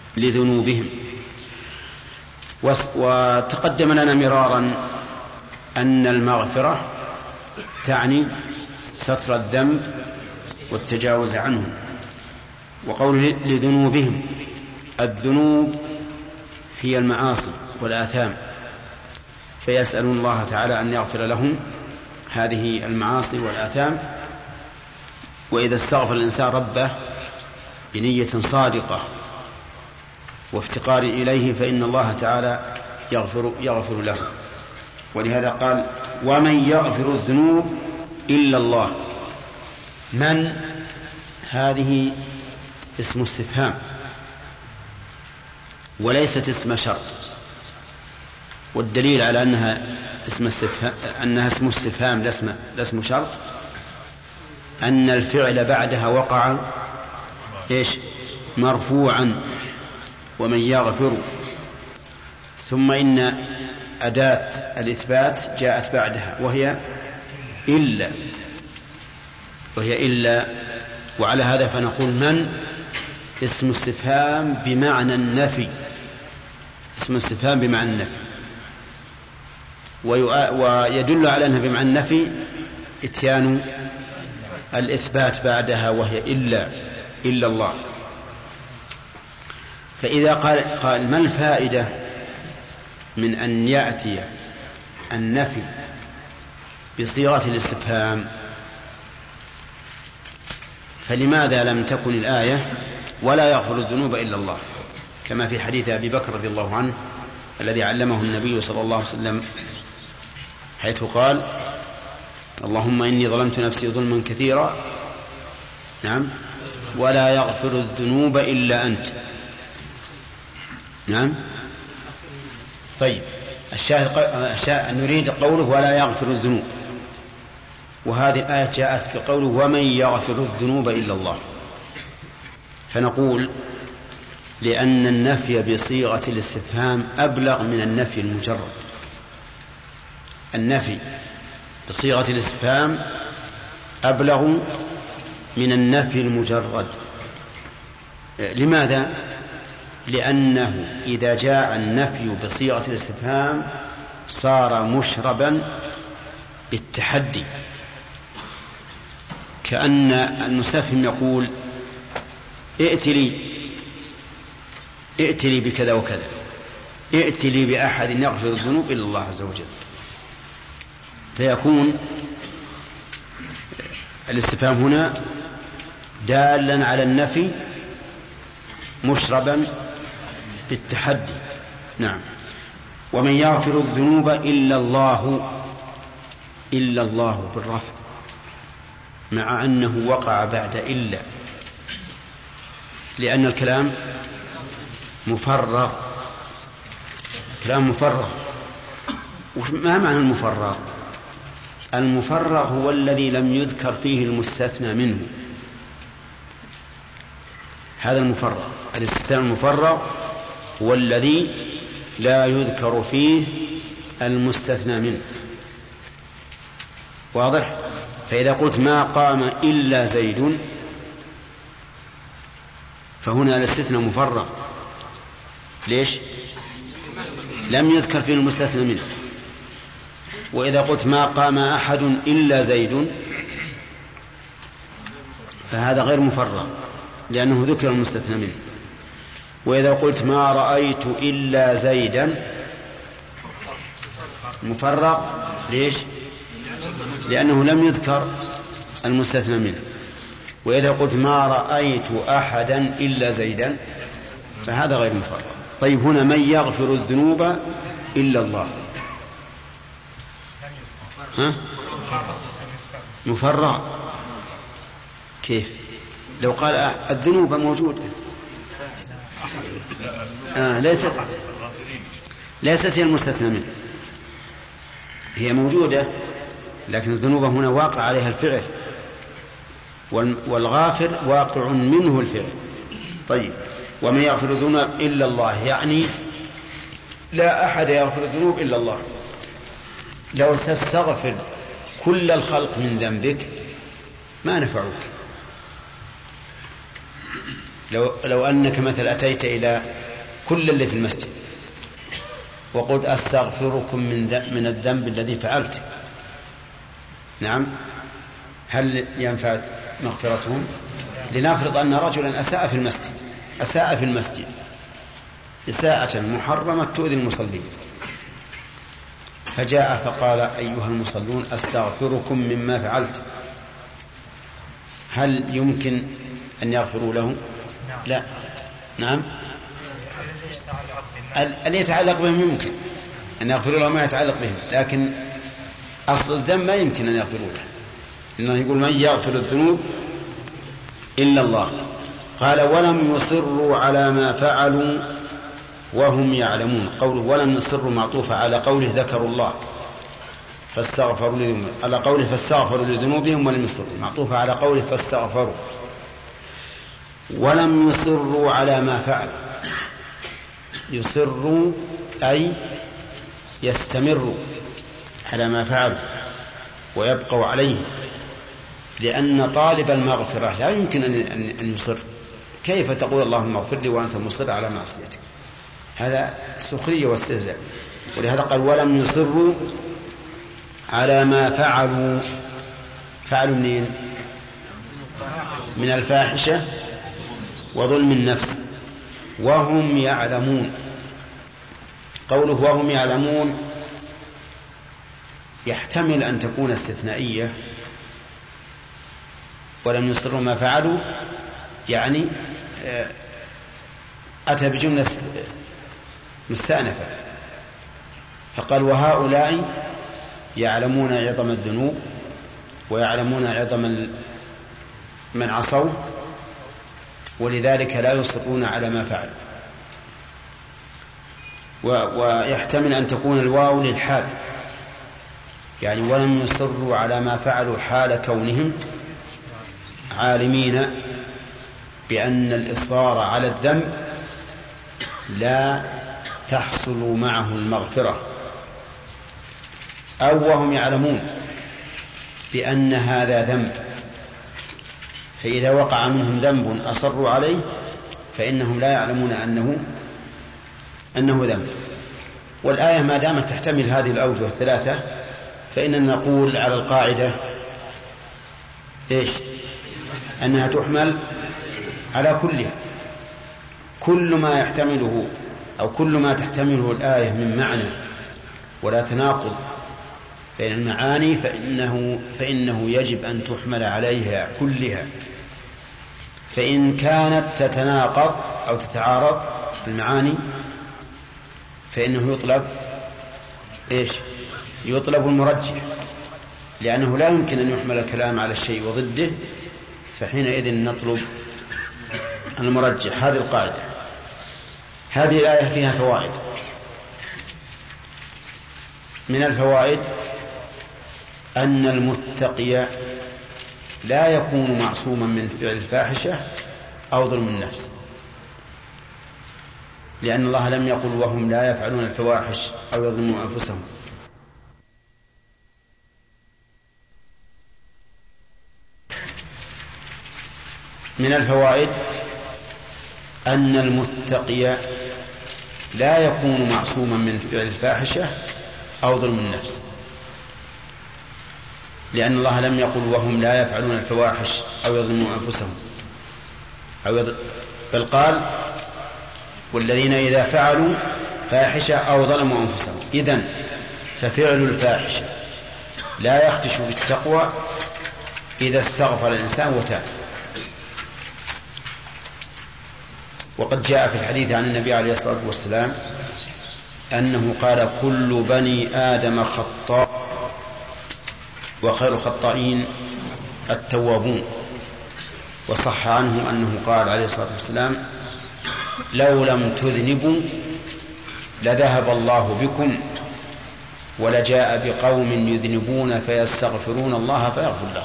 لذنوبهم. وتقدم لنا مرارا أن المغفرة تعني ستر الذنب والتجاوز عنه. وقوله لذنوبهم، الذنوب هي المعاصي والآثام، فيسألون الله تعالى أن يغفر لهم هذه المعاصي والآثام. وإذا استغفر الإنسان ربه بنية صادقة وافتقار إليه فإن الله تعالى يغفر, يغفر له. ولهذا قال ومن يغفر الذنوب إلا الله. من هذه اسم استفهام وليست اسم شرط، والدليل على أنها اسم استفهام أنها اسم استفهام لا اسم شرط أن الفعل بعدها وقع إيش مرفوعا ومن يغفر، ثم إن أداة الإثبات جاءت بعدها وهي إلا وهي إلا وعلى هذا فنقول من اسم استفهام بمعنى النفي، اسم استفهام بمعنى النفي. ويدل على أنها بمعنى النفي إتيان الإثبات بعدها وهي إلا إلا الله. فإذا قال, قال ما الفائدة من أن يأتي النفي بصيغة الاستفهام؟ فلماذا لم تكن الآية ولا يغفر الذنوب إلا الله كما في حديث أبي بكر رضي الله عنه الذي علمه النبي صلى الله عليه وسلم حيث قال اللهم إني ظلمت نفسي ظلما كثيرا نعم ولا يغفر الذنوب إلا أنت. نعم طيب الشاهد نريد قوله ولا يغفر الذنوب، وهذه الآية جاءت في قوله ومن يغفر الذنوب إلا الله. فنقول لأن النفي بصيغة الاستفهام أبلغ من النفي المجرد. النفي بصيغة الاستفهام أبلغ من النفي المجرد. لماذا؟ لأنه إذا جاء النفي بصيغة الاستفهام صار مشربا بالتحدي، كأن المستفهم يقول ائت لي ائت لي بكذا وكذا، ائت لي بأحد يغفر الذنوب إلا الله عز وجل. فيكون الاستفهام هنا دالا على النفي مشربا بالتحدي. نعم ومن يغفر الذنوب إلا الله، إلا الله بالرفع مع أنه وقع بعد إلا، لأن الكلام مفرغ، كلام مفرغ. ما معنى المفرغ؟ المفرغ هو الذي لم يذكر فيه المستثنى منه، هذا المفرغ. الاستثناء المفرغ هو الذي لا يذكر فيه المستثنى منه. واضح؟ فإذا قلت ما قام إلا زيد فهنا الاستثناء مفرغ. ليش؟ لم يذكر فيه المستثنى منه. وإذا قلت ما قام أحد إلا زيد فهذا غير مفرغ لأنه ذكر المستثنى منه. وإذا قلت ما رأيت إلا زيدا مفرغ. ليش؟ لأنه لم يذكر المستثنى منه. وإذا قلت ما رأيت أحدا إلا زيدا فهذا غير مفرغ. طيب هنا من يغفر الذنوب إلا الله، ها؟ مفرغ. كيف؟ لو قال الذنوب موجودة آه ليست ليست هي المستثنى منه، هي موجودة لكن الذنوب هنا واقع عليها الفعل، والغافر واقع منه الفعل. طيب ومن يغفر الذنوب إلا الله يعني لا أحد يغفر الذنوب إلا الله. لو تستغفر كل الخلق من ذنبك ما نفعوك. لو, لو أنك مثل أتيت إلى كل اللي في المسجد وقل أستغفركم من, من الذنب الذي فعلته. نعم، هل ينفع مغفرتهم؟ لنفرض أن رجلا أساء في المسجد أساء في المسجد إساءة محرمة تؤذي المصلين، فجاء فقال أيها المصلون أستغفركم مما فعلت، هل يمكن أن يغفروا له؟ لا. نعم، الذي يتعلق بهم يمكن أن يغفروا له ما يتعلق بهم، لكن أصل الذنب ما يمكن أن يغفروا له، إنه يقول من يغفر الذنوب إلا الله. قال ولم يصروا على ما فعلوا وهم يعلمون. قوله ولم يصروا معطوف على قوله ذكروا الله فاستغفروا لذنوبهم، على قوله فاستغفروا لذنوبهم ولم يصروا، معطوف على قوله فاستغفروا. ولم يصروا على ما فعلوا، يصروا أي يستمروا على ما فعلوا ويبقوا عليه، لأن طالب المغفرة لا يمكن أن يصر. كيف تقول اللهم اغفر لي وأنت مصر على معصيتك؟ هذا سخرية واستهزاء. ولهذا قال ولم يصروا على ما فعلوا. فعلوا منين؟ من الفاحشة وظلم النفس وهم يعلمون. قوله وهم يعلمون يحتمل أن تكون استثنائية، ولم يصروا ما فعلوا يعني أتى بجملة مستأنفة، فقال وهؤلاء يعلمون عظم الذنوب ويعلمون عظم من عصوا ولذلك لا يصرون على ما فعلوا. ويحتمل أن تكون الواو للحال، يعني ولم يصروا على ما فعلوا حال كونهم عالمين بأن الإصرار على الذنب لا تحصل معه المغفرة، أو وهم يعلمون بأن هذا ذنب، فإذا وقع منهم ذنب أصروا عليه فإنهم لا يعلمون أنه أنه ذنب. والآية ما دامت تحتمل هذه الأوجه الثلاثة فإننا نقول على القاعدة إيش؟ أنها تحمل على كلها. كل ما يحتمله أو كل ما تحتمله الآية من معنى ولا تناقض بين المعاني فإنه, فإنه يجب أن تحمل عليها كلها. فإن كانت تتناقض أو تتعارض المعاني فإنه يطلب إيش؟ يطلب المرجح، لأنه لا يمكن أن يحمل الكلام على الشيء وضده، فحينئذ نطلب المرجح. هذه القاعدة. هذه الآية فيها فوائد. من الفوائد أن المتقي لا يكون معصوما من فعل الفاحشة أو ظلم النفس، لأن الله لم يقل وهم لا يفعلون الفواحش أو يظلمون أنفسهم. من الفوائد أن المتقي لا يكون معصوما من فعل الفاحشة أو ظلم النفس، لأن الله لم يقل وهم لا يفعلون الفواحش أو يظلمون أنفسهم، أو يضل... بل قال والذين إذا فعلوا فاحشة أو ظلموا أنفسهم. إذن ففعل الفاحشة لا يخدش بالتقوى إذا استغفر الإنسان وتاب. وقد جاء في الحديث عن النبي عليه الصلاة والسلام أنه قال كل بني آدم خطاء وخير الخطائين التوابون. وصح عنه أنه قال عليه الصلاة والسلام لو لم تذنبوا لذهب الله بكم ولجاء بقوم يذنبون فيستغفرون الله فيغفر لهم.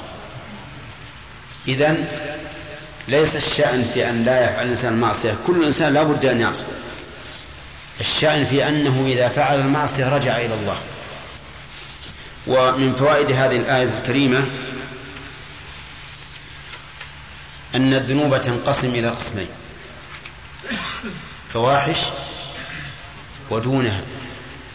إذن ليس الشأن في أن لا يفعل الإنسان المعصية، كل إنسان لا بد أن يعصي. الشأن في أنه إذا فعل المعصية رجع إلى الله. ومن فوائد هذه الآية الكريمة أن الذنوب تنقسم إلى قسمين: فواحش ودونها.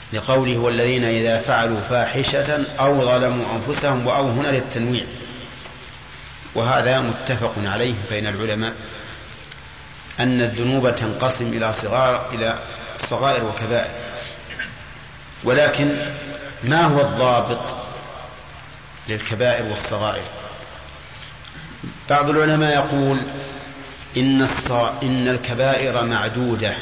لقوله والذين إذا فعلوا فاحشة أو ظلموا أنفسهم وأو هنا للتنويع، وهذا متفق عليه بين العلماء أن الذنوب تنقسم إلى صغار إلى صغائر وكبائر. ولكن ما هو الضابط للكبائر والصغائر؟ بعض العلماء يقول إن, إن الكبائر معدودة،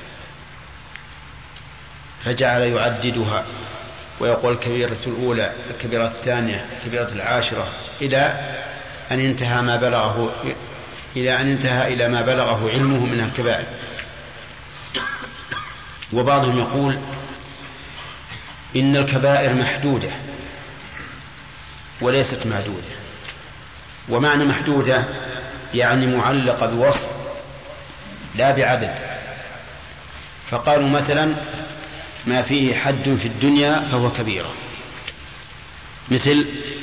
فجعل يعددها ويقول الكبيرة الأولى، الكبيرة الثانية، الكبيرة العاشرة، إلى أن انتهى ما بلغه إلى أن انتهى إلى ما بلغه علمه من الكبائر. وبعضهم يقول إن الكبائر محدودة وليست معدودة. ومعنى محدودة يعني معلقة بوصف لا بعدد. فقالوا مثلا ما فيه حد في الدنيا فهو كبيرة، مثل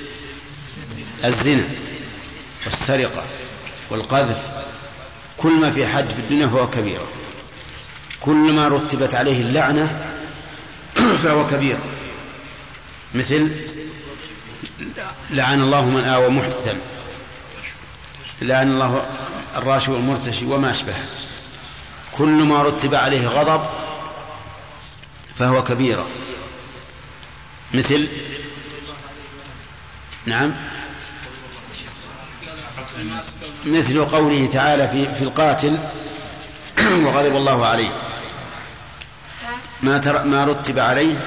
الزنا والسرقة والقذف، كل ما فيه حد في الدنيا فهو كبيرة. كل ما رتبت عليه اللعنة فهو كبيرة، مثل لعن الله من آوى محدثا، لعن الله الراشي والمرتشي وما أشبه. كل ما رتب عليه غضب فهو كبيرة، مثل نعم مثل قوله تعالى في, في القاتل وغضب الله عليه، ما, تر... ما رتب عليه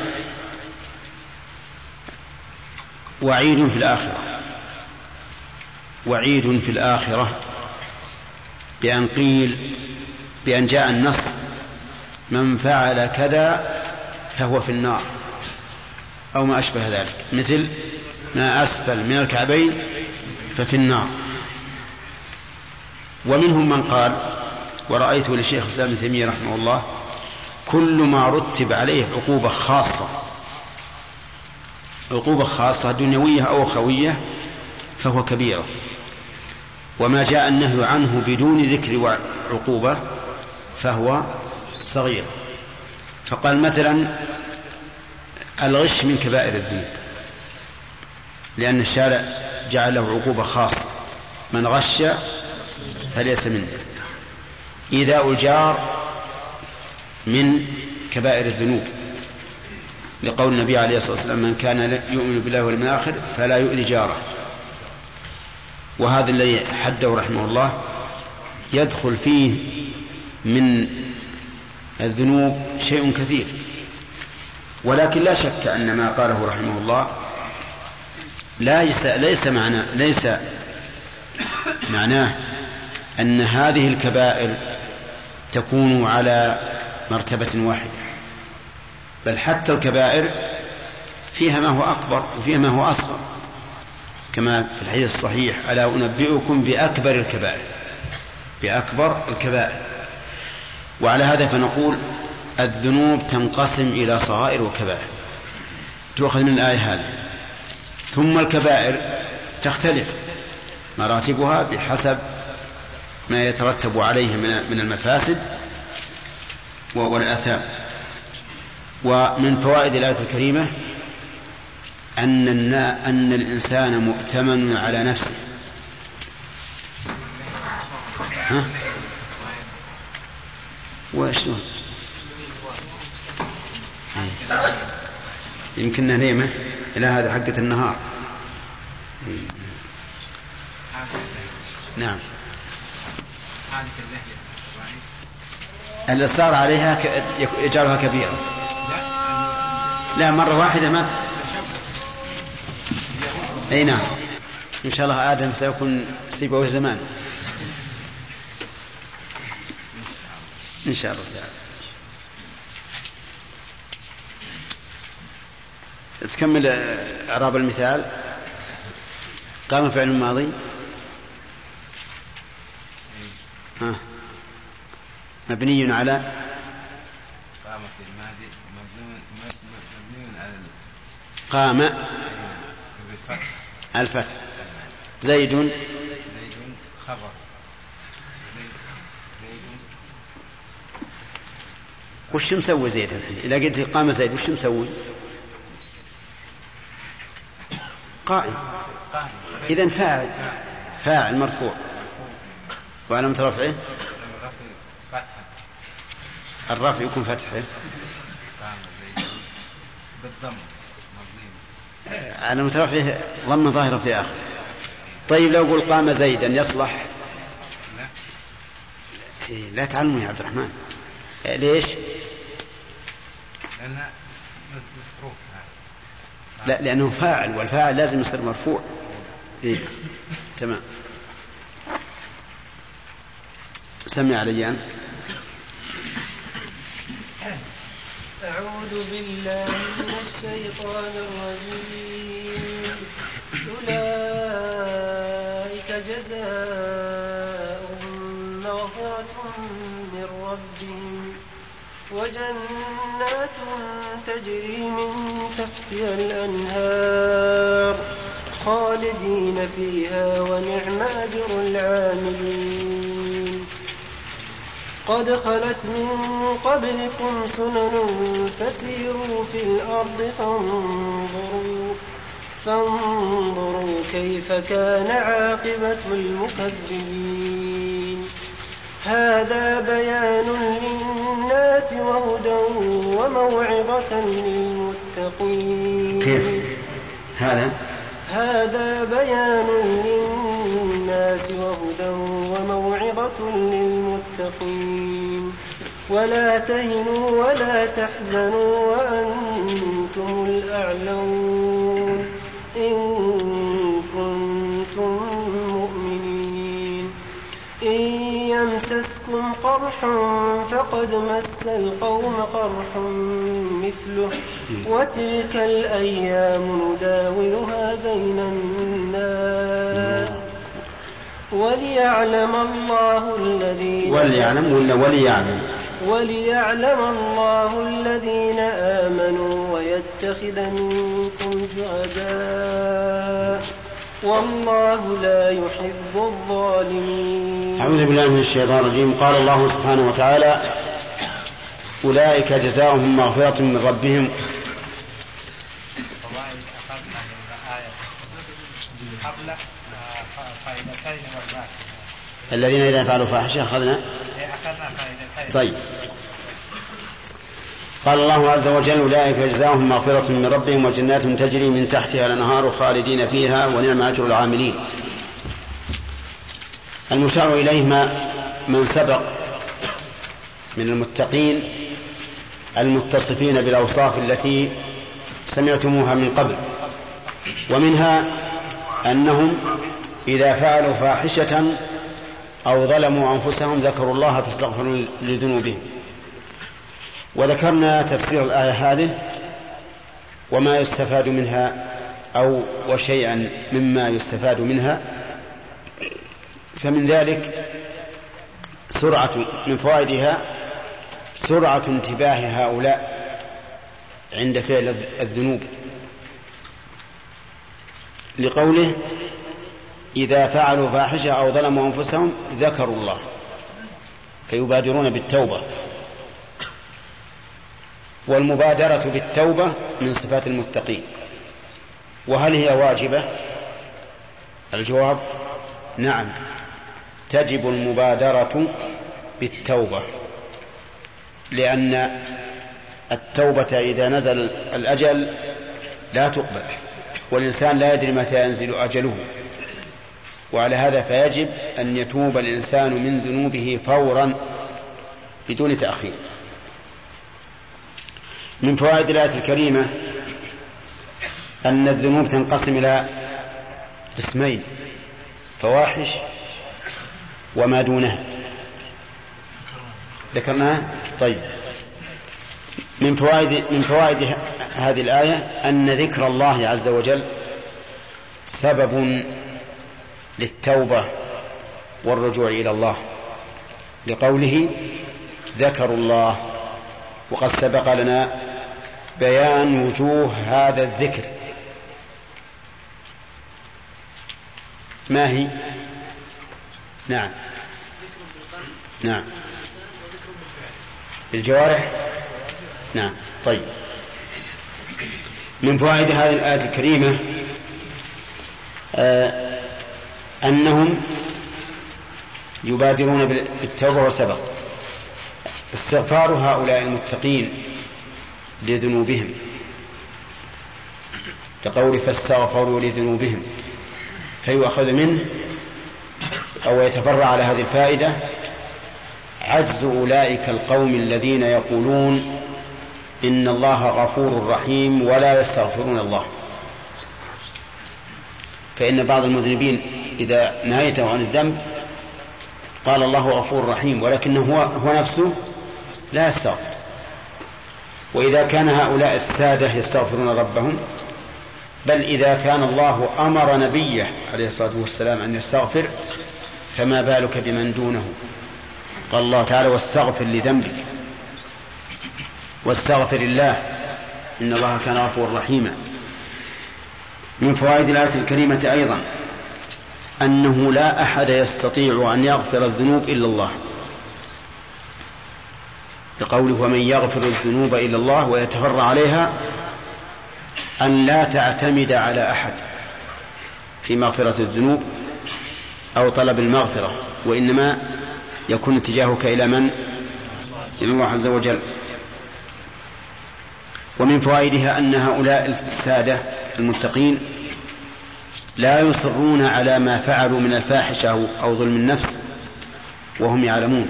وعيد في الآخرة، وعيد في الآخرة بأن قيل بأن جاء النص من فعل كذا فهو في النار أو ما أشبه ذلك، مثل ما أسفل من الكعبين ففي النار. ومنهم من قال ورأيته للشيخ الإسلام ابن تيمية رحمه الله كل ما رتب عليه عقوبة خاصة، عقوبة خاصة دنيوية أو أخروية فهو كبيرة، وما جاء النهي عنه بدون ذكر عقوبة فهو صغير. فقال مثلا الغش من كبائر الذنوب لأن الشارع جعل له عقوبة خاصة، من غش فليس منه. إيذاء الجار من كبائر الذنوب لقول النبي عليه الصلاة والسلام من كان يؤمن بالله واليوم الآخر فلا يؤذي جاره. وهذا الذي حده رحمه الله يدخل فيه من الذنوب شيء كثير، ولكن لا شك أن ما قاله رحمه الله ليس ليس معناه ليس معناه أن هذه الكبائر تكون على مرتبة واحدة، بل حتى الكبائر فيها ما هو أكبر وفيها ما هو أصغر، كما في الحديث الصحيح ألا أنبئكم بأكبر الكبائر، بأكبر الكبائر. وعلى هذا فنقول الذنوب تنقسم إلى صغائر وكبائر تؤخذ من الآية هذه. ثم الكبائر تختلف مراتبها بحسب ما يترتب عليه من المفاسد والآثام. ومن فوائد الآية الكريمة أن أن الإنسان مؤتمن على نفسه. ها؟ وشلون؟ يمكننا نيمة إلى هذا حقة النهار. نعم. الإصرار عليها يجعلها كبيرة. لا مرة واحدة ما. أي نعم. إن شاء الله آدم سيكون سيبوه زمان. إن شاء الله تعالى. تكمل إعراب المثال. قام فعل ماضي. ها. مبني على قام في الماضي مبني على قام الفتح. زيد زيد خبر زيد وش مسوي زيد الحين؟ إذا قلت قام زيد وش مسوي؟ قائم. إذن فاعل فاعل مرفوع وعلامة رفعه الرفع يكون فتحه علامة رفعه ضم ظاهرة في آخر. طيب لو قل قام زيدا يصلح؟ لا, لا تعلموا يا عبد الرحمن. ليش؟ لأنه مصروف. لا لأنه فاعل والفاعل لازم يصير مرفوع. إيه؟ تمام. سمع عليان. أعوذ بالله من الشيطان الرجيم. أولئك جزاؤهم مغفرة من ربهم وجنات تجري من تحتها الأنهار خالدين فيها ونعم أجر العاملين. قد خلت من قبلكم سنن فسيروا في الأرض فانظروا, فانظروا كيف كان عاقبة المكذبين. هذا بيان للناس وهدى وموعظة للمتقين. كيف؟ هذا هذا بيان للناس وهدى وموعظة للمتقين. ولا تهنوا ولا تحزنوا وأنتم الأعلون إن كنتم مؤمنين. إن يمسسكم قرح فقد مس القوم قرح مثله وتلك الأيام نداولها بين الناس وليعلم الله الذين وليعلم ولا وليعلم وليعلم الله الذين آمنوا ويتخذ منكم شهداء والله لا يحب الظالمين. أعوذ بالله من الشيطان الرجيم. قال الله سبحانه وتعالى أولئك جزاؤهم مغفرة من ربهم. الذين إذا فعلوا فاحشة أخذنا. طيب قال الله عز وجل أولئك جزاؤهم مغفرة من ربهم وجنات تجري من تحتها الأنهار خالدين فيها ونعم أجر العاملين. المشار إليه ما من سبق من المتقين المتصفين بالأوصاف التي سمعتموها من قبل، ومنها أنهم إذا فعلوا فاحشة أو ظلموا أنفسهم ذكروا الله فاستغفروا لذنوبهم. وذكرنا تفسير الآية هذه وما يستفاد منها أو وشيئا مما يستفاد منها. فمن ذلك سرعة من فوائدها سرعة انتباه هؤلاء عند فعل الذنوب، لقوله إذا فعلوا فاحشة أو ظلموا أنفسهم ذكروا الله فيبادرون بالتوبة. والمبادرة بالتوبة من صفات المتقين. وهل هي واجبة؟ الجواب نعم، تجب المبادرة بالتوبة، لأن التوبة إذا نزل الأجل لا تقبل، والإنسان لا يدري متى ينزل أجله، وعلى هذا فيجب أن يتوب الإنسان من ذنوبه فورا بدون تأخير. من فوائد الآية الكريمة أن الذنوب تنقسم إلى قسمين: فواحش وما دونها. ذكرناها. طيب من فوائد من فوائد هذه الآية أن ذكر الله عز وجل سبب للتوبة والرجوع إلى الله، لقوله ذكروا الله. وقد سبق لنا بيان وجوه هذا الذكر. ما هي؟ نعم نعم بالجوارح نعم. طيب، من فوائد هذه الآية الكريمة آه أنهم يبادرون بالتوبة، وسبق استغفار هؤلاء المتقين لذنوبهم، كقول فاستغفروا لذنوبهم، فيؤخذ منه أو يتفرع على هذه الفائدة عجز أولئك القوم الذين يقولون إن الله غفور رحيم ولا يستغفرون الله. فإن بعض المذنبين إذا نهيته عن الذنب قال الله غفور رحيم، ولكنه هو, هو نفسه لا يستغفر. وإذا كان هؤلاء السادة يستغفرون ربهم، بل إذا كان الله أمر نبيه عليه الصلاة والسلام أن يستغفر، فما بالك بمن دونه؟ قال الله تعالى واستغفر لذنبك واستغفر الله إن الله كان غفورا رحيما. من فوائد الآية الكريمة أيضا أنه لا أحد يستطيع أن يغفر الذنوب إلا الله، بقوله ومن يغفر الذنوب إلا الله، ويتفرع عليها أن لا تعتمد على أحد في مغفرة الذنوب أو طلب المغفرة، وإنما يكون اتجاهك إلى من؟ إلى الله عز وجل. ومن فوائدها أن هؤلاء السادة المتقين لا يصرون على ما فعلوا من الفاحشة أو ظلم النفس وهم يعلمون.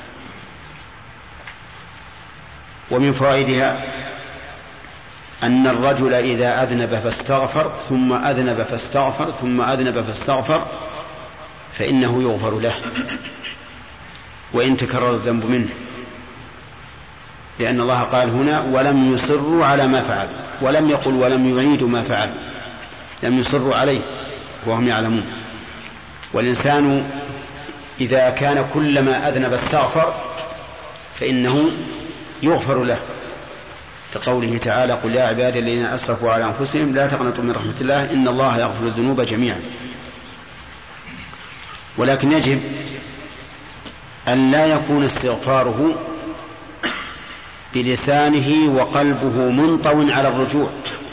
ومن فوائدها أن الرجل إذا أذنب فاستغفر ثم أذنب فاستغفر ثم أذنب فاستغفر فإنه يغفر له وإن تكرر الذنب منه، لأن الله قال هنا ولم يصروا على ما فعل، ولم يقل ولم يعيدوا ما فعل، لم يصروا عليه وهم يعلمون. والإنسان إذا كان كلما أذنب استغفر فإنه يغفر له، كقوله تعالى قل يا عبادي الذين أسرفوا على أنفسهم لا تقنطوا من رحمة الله إن الله يغفر الذنوب جميعا. ولكن يجب أن لا يكون استغفاره بلسانه وقلبه منطو على الرجوع،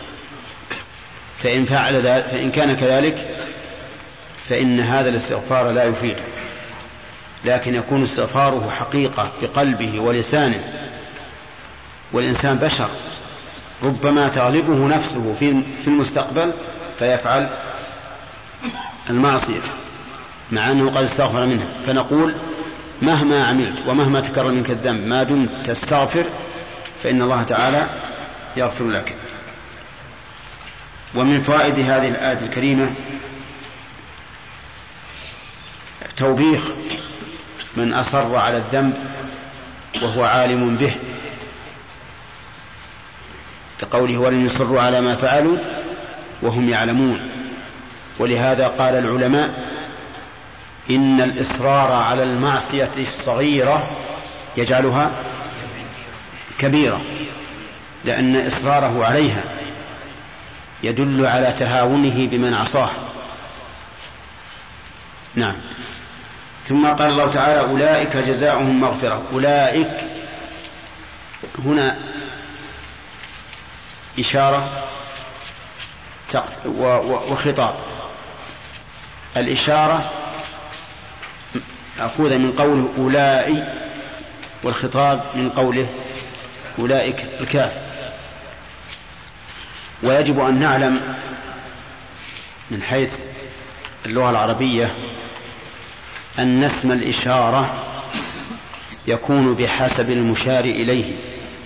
فإن فعل ذلك فإن كان كذلك فإن هذا الاستغفار لا يفيد، لكن يكون استغفاره حقيقة بقلبه ولسانه. والإنسان بشر، ربما تغلبه نفسه في المستقبل فيفعل المعصية مع أنه قد استغفر منها، فنقول مهما عملت ومهما تكرر منك الذنب ما دمت تستغفر فإن الله تعالى يغفر لك. ومن فوائد هذه الآية الكريمة توبيخ من أصر على الذنب وهو عالم به، كقوله ولن يصروا على ما فعلوا وهم يعلمون. ولهذا قال العلماء إن الإصرار على المعصية الصغيرة يجعلها كبيرة، لأن إصراره عليها يدل على تهاونه بمن عصاه. نعم. ثم قال الله تعالى أولئك جزاؤهم مغفرة. أولئك هنا إشارة وخطاب. الإشارة أخذ من قوله أولئك، والخطاب من قوله أولئك الكاف. ويجب أن نعلم من حيث اللغة العربية أن اسم الإشارة يكون بحسب المشار إليه،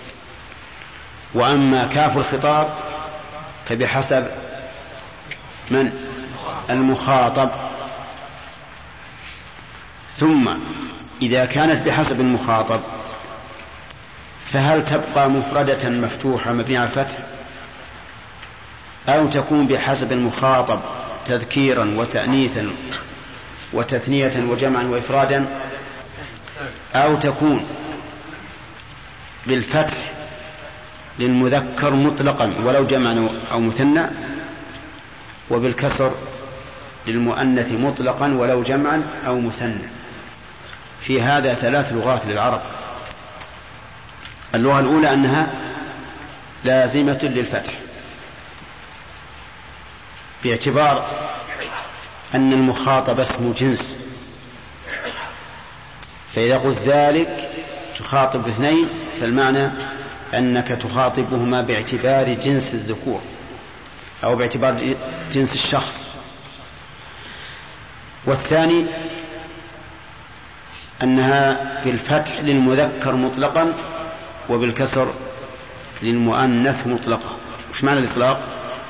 وأما كاف الخطاب فبحسب من؟ المخاطب. ثم إذا كانت بحسب المخاطب فهل تبقى مفردة مفتوحة مبنية على الفتح، أو تكون بحسب المخاطب تذكيرا وتأنيثا وتثنية وجمعا وإفرادا، أو تكون بالفتح للمذكر مطلقا ولو جمعا أو مثنى، وبالكسر للمؤنث مطلقا ولو جمعا أو مثنى. في هذا ثلاث لغات للعرب. اللغة الأولى أنها لازمة للفتح باعتبار أن المخاطب اسم جنس، فإذا قلت ذلك تخاطب اثنين فالمعنى أنك تخاطبهما باعتبار جنس الذكور أو باعتبار جنس الشخص. والثاني أنها بالفتح للمذكر مطلقا وبالكسر للمؤنث مطلقا. وش معنى الإطلاق؟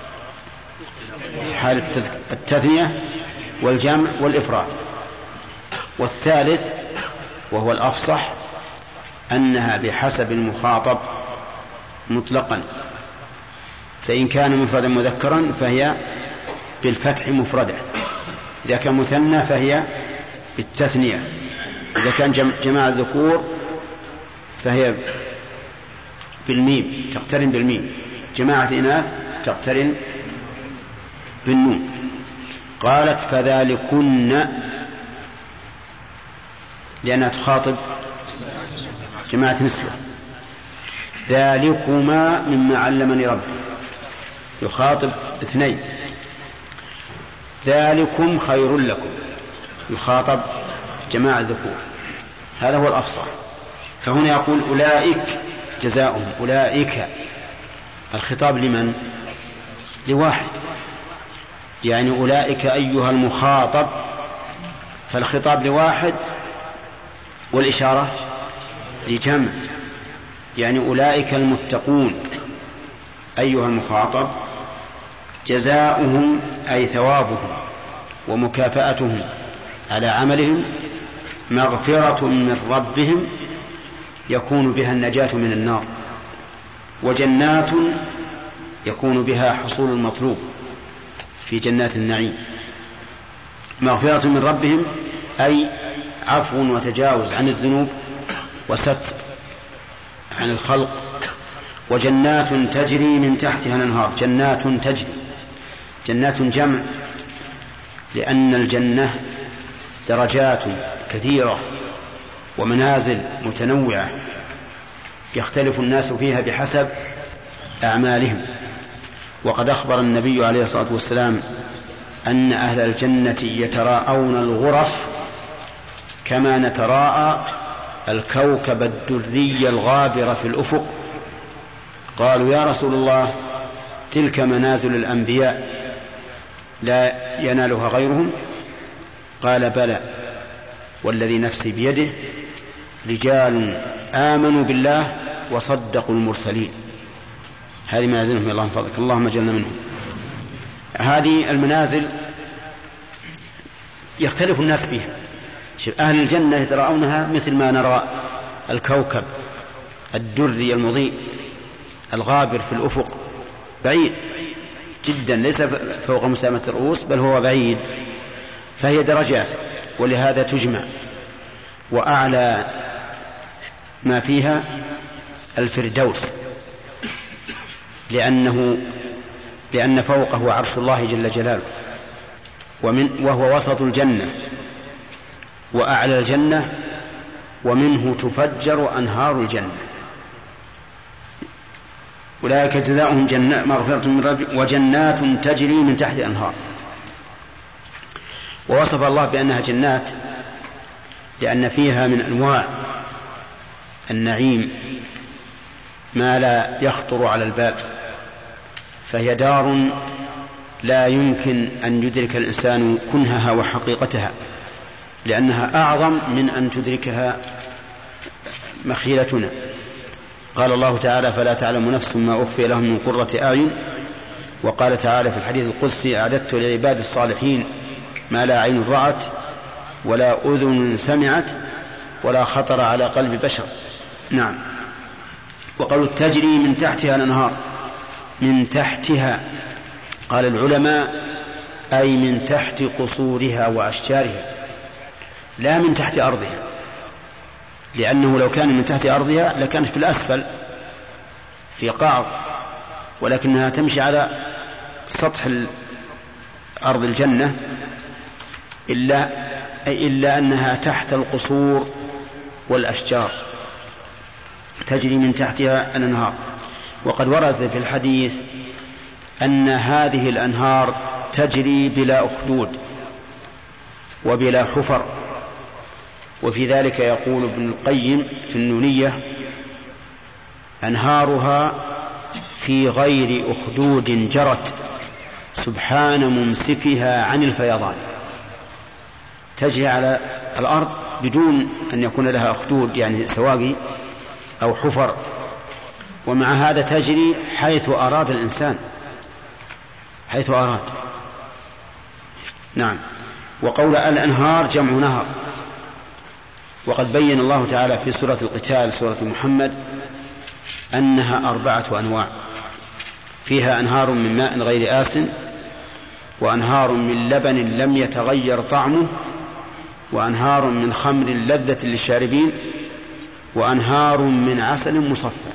حال التثنية والجمع والإفراد. والثالث وهو الأفصح أنها بحسب المخاطب مطلقا، فإن كان مفردا مذكرا فهي بالفتح مفردة، إذا كان مثنى فهي بالتثنية، إذا كان جماعة الذكور فهي بالميم تقترن بالميم، جماعة إناث تقترن بالنون. قالت فذلكن لأنها تخاطب جماعة نسوة، ذلكما مما علمني ربي يخاطب اثنين، ذلكم خير لكم يخاطب جماعة ذكور، هذا هو الأفصح. فهنا يقول أولئك جزاؤهم، أولئك الخطاب لمن؟ لواحد، يعني أولئك أيها المخاطب، فالخطاب لواحد والإشارة لجمع، يعني أولئك المتقون أيها المخاطب جزاؤهم أي ثوابهم ومكافأتهم على عملهم مغفرة من ربهم يكون بها النجاة من النار، وجنات يكون بها حصول المطلوب في جنات النعيم. مغفرة من ربهم أي عفو وتجاوز عن الذنوب وستر عن الخلق، وجنات تجري من تحتها الأنهار. جنات تجري، جنات جمع، لأن الجنة درجات كثيرة ومنازل متنوعة يختلف الناس فيها بحسب أعمالهم. وقد أخبر النبي عليه الصلاة والسلام أن أهل الجنة يتراءون الغرف كما نتراءى الكوكب الدري الغابر في الأفق. قالوا يا رسول الله تلك منازل الأنبياء لا ينالها غيرهم؟ قال بلى والذي نفسي بيده رجال آمنوا بالله وصدقوا المرسلين. هذه منازلهم اللهم فضلك اللهم اجعلنا منهم. هذه المنازل يختلف الناس فيها. أهل الجنة يتراءونها مثل ما نرى الكوكب الدري المضيء الغابر في الأفق، بعيد جدا ليس فوق مسامة الرؤوس بل هو بعيد، فهي درجات، ولهذا تجمع. وأعلى ما فيها الفردوس، لأنه لأن فوقه عرش الله جل جلاله، ومن وهو وسط الجنة وأعلى الجنة، ومنه تفجر أنهار الجنة. أولئك جزاؤهم جنات مغفرة من ربهم وجنات تجري من تحت الأنهار. ووصف الله بأنها جنات لأن فيها من أنواع النعيم ما لا يخطر على البال، فهي دار لا يمكن أن يدرك الإنسان كنهها وحقيقتها، لأنها أعظم من أن تدركها مخيلتنا. قال الله تعالى فلا تعلم نفس ما أخفي لهم من قرة أعين. وقال تعالى في الحديث القدسي أعددت لعباد الصالحين ما لا عين رأت ولا أذن سمعت ولا خطر على قلب بشر. نعم. وقالوا تجري من تحتها الأنهار، من تحتها قال العلماء أي من تحت قصورها وأشجارها، لا من تحت أرضها، لأنه لو كان من تحت أرضها لكانت في الأسفل في قعر، ولكنها تمشي على سطح أرض الجنة، إلا, إلا أنها تحت القصور والأشجار. تجري من تحتها الأنهار. وقد ورد في الحديث أن هذه الأنهار تجري بلا أخدود وبلا حفر. وفي ذلك يقول ابن القيم في النونية: أنهارها في غير أخدود جرت سبحان ممسكها عن الفيضان. تجري على الأرض بدون أن يكون لها أخدود يعني سواقي أو حفر، ومع هذا تجري حيث أراد الإنسان، حيث أراد. نعم. وقول الأنهار جمع نهر. وقد بين الله تعالى في سورة القتال سورة محمد أنها أربعة أنواع، فيها أنهار من ماء غير آسن، وأنهار من لبن لم يتغير طعمه، وأنهار من خمر لذة للشاربين، وأنهار من عسل مصفى.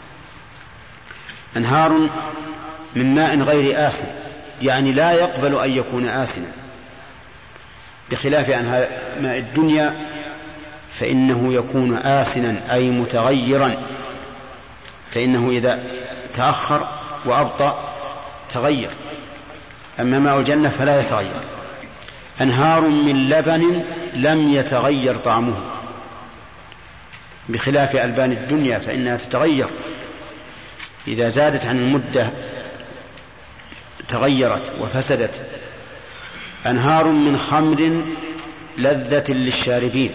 أنهار من ماء غير آسن يعني لا يقبل أن يكون آسنا، بخلاف أنهار ماء الدنيا فإنه يكون آسنا أي متغيرا، فإنه إذا تأخر وأبطأ تغير، أما ماء الجنة فلا يتغير. أنهار من لبن لم يتغير طعمه، بخلاف ألبان الدنيا فإنها تتغير، إذا زادت عن المدة تغيرت وفسدت. أنهار من خمر لذة للشاربين،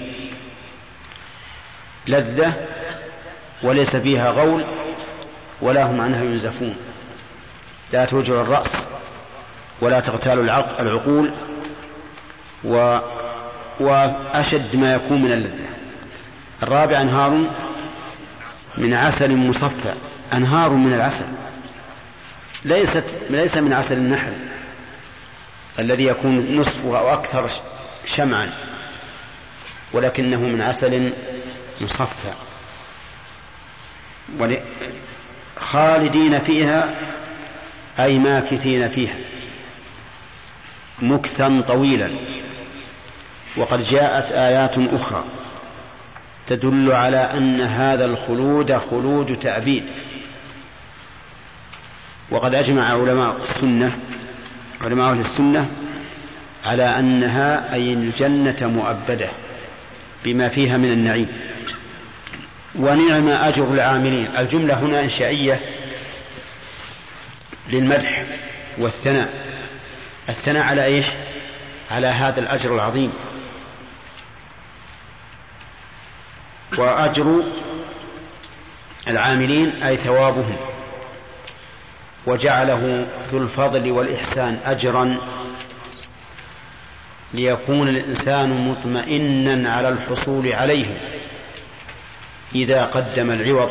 لذة وليس فيها غول ولا هم عنها ينزفون، لا توجع الرأس ولا تغتال العقول، و... وأشد ما يكون من اللذة. الرابع أنهار من عسل مصفى، أنهار من العسل، ليست ليس من عسل النحل الذي يكون نصفه أو أكثر شمعا، ولكنه من عسل مصفى. خالدين فيها أي ماكثين فيها مكثا طويلا. وقد جاءت آيات أخرى تدل على أن هذا الخلود خلود تأبيد. وقد أجمع علماء السنة علماء أهل السنة على أنها أي الجنة مؤبدة بما فيها من النعيم. ونعم أجر العاملين. الجملة هنا إنشائية للمدح والثناء. الثناء على إيش؟ على هذا الأجر العظيم. وأجر العاملين أي ثوابهم، وجعله ذو الفضل والإحسان أجرا ليكون الإنسان مطمئنا على الحصول عليه إذا قدم العوض.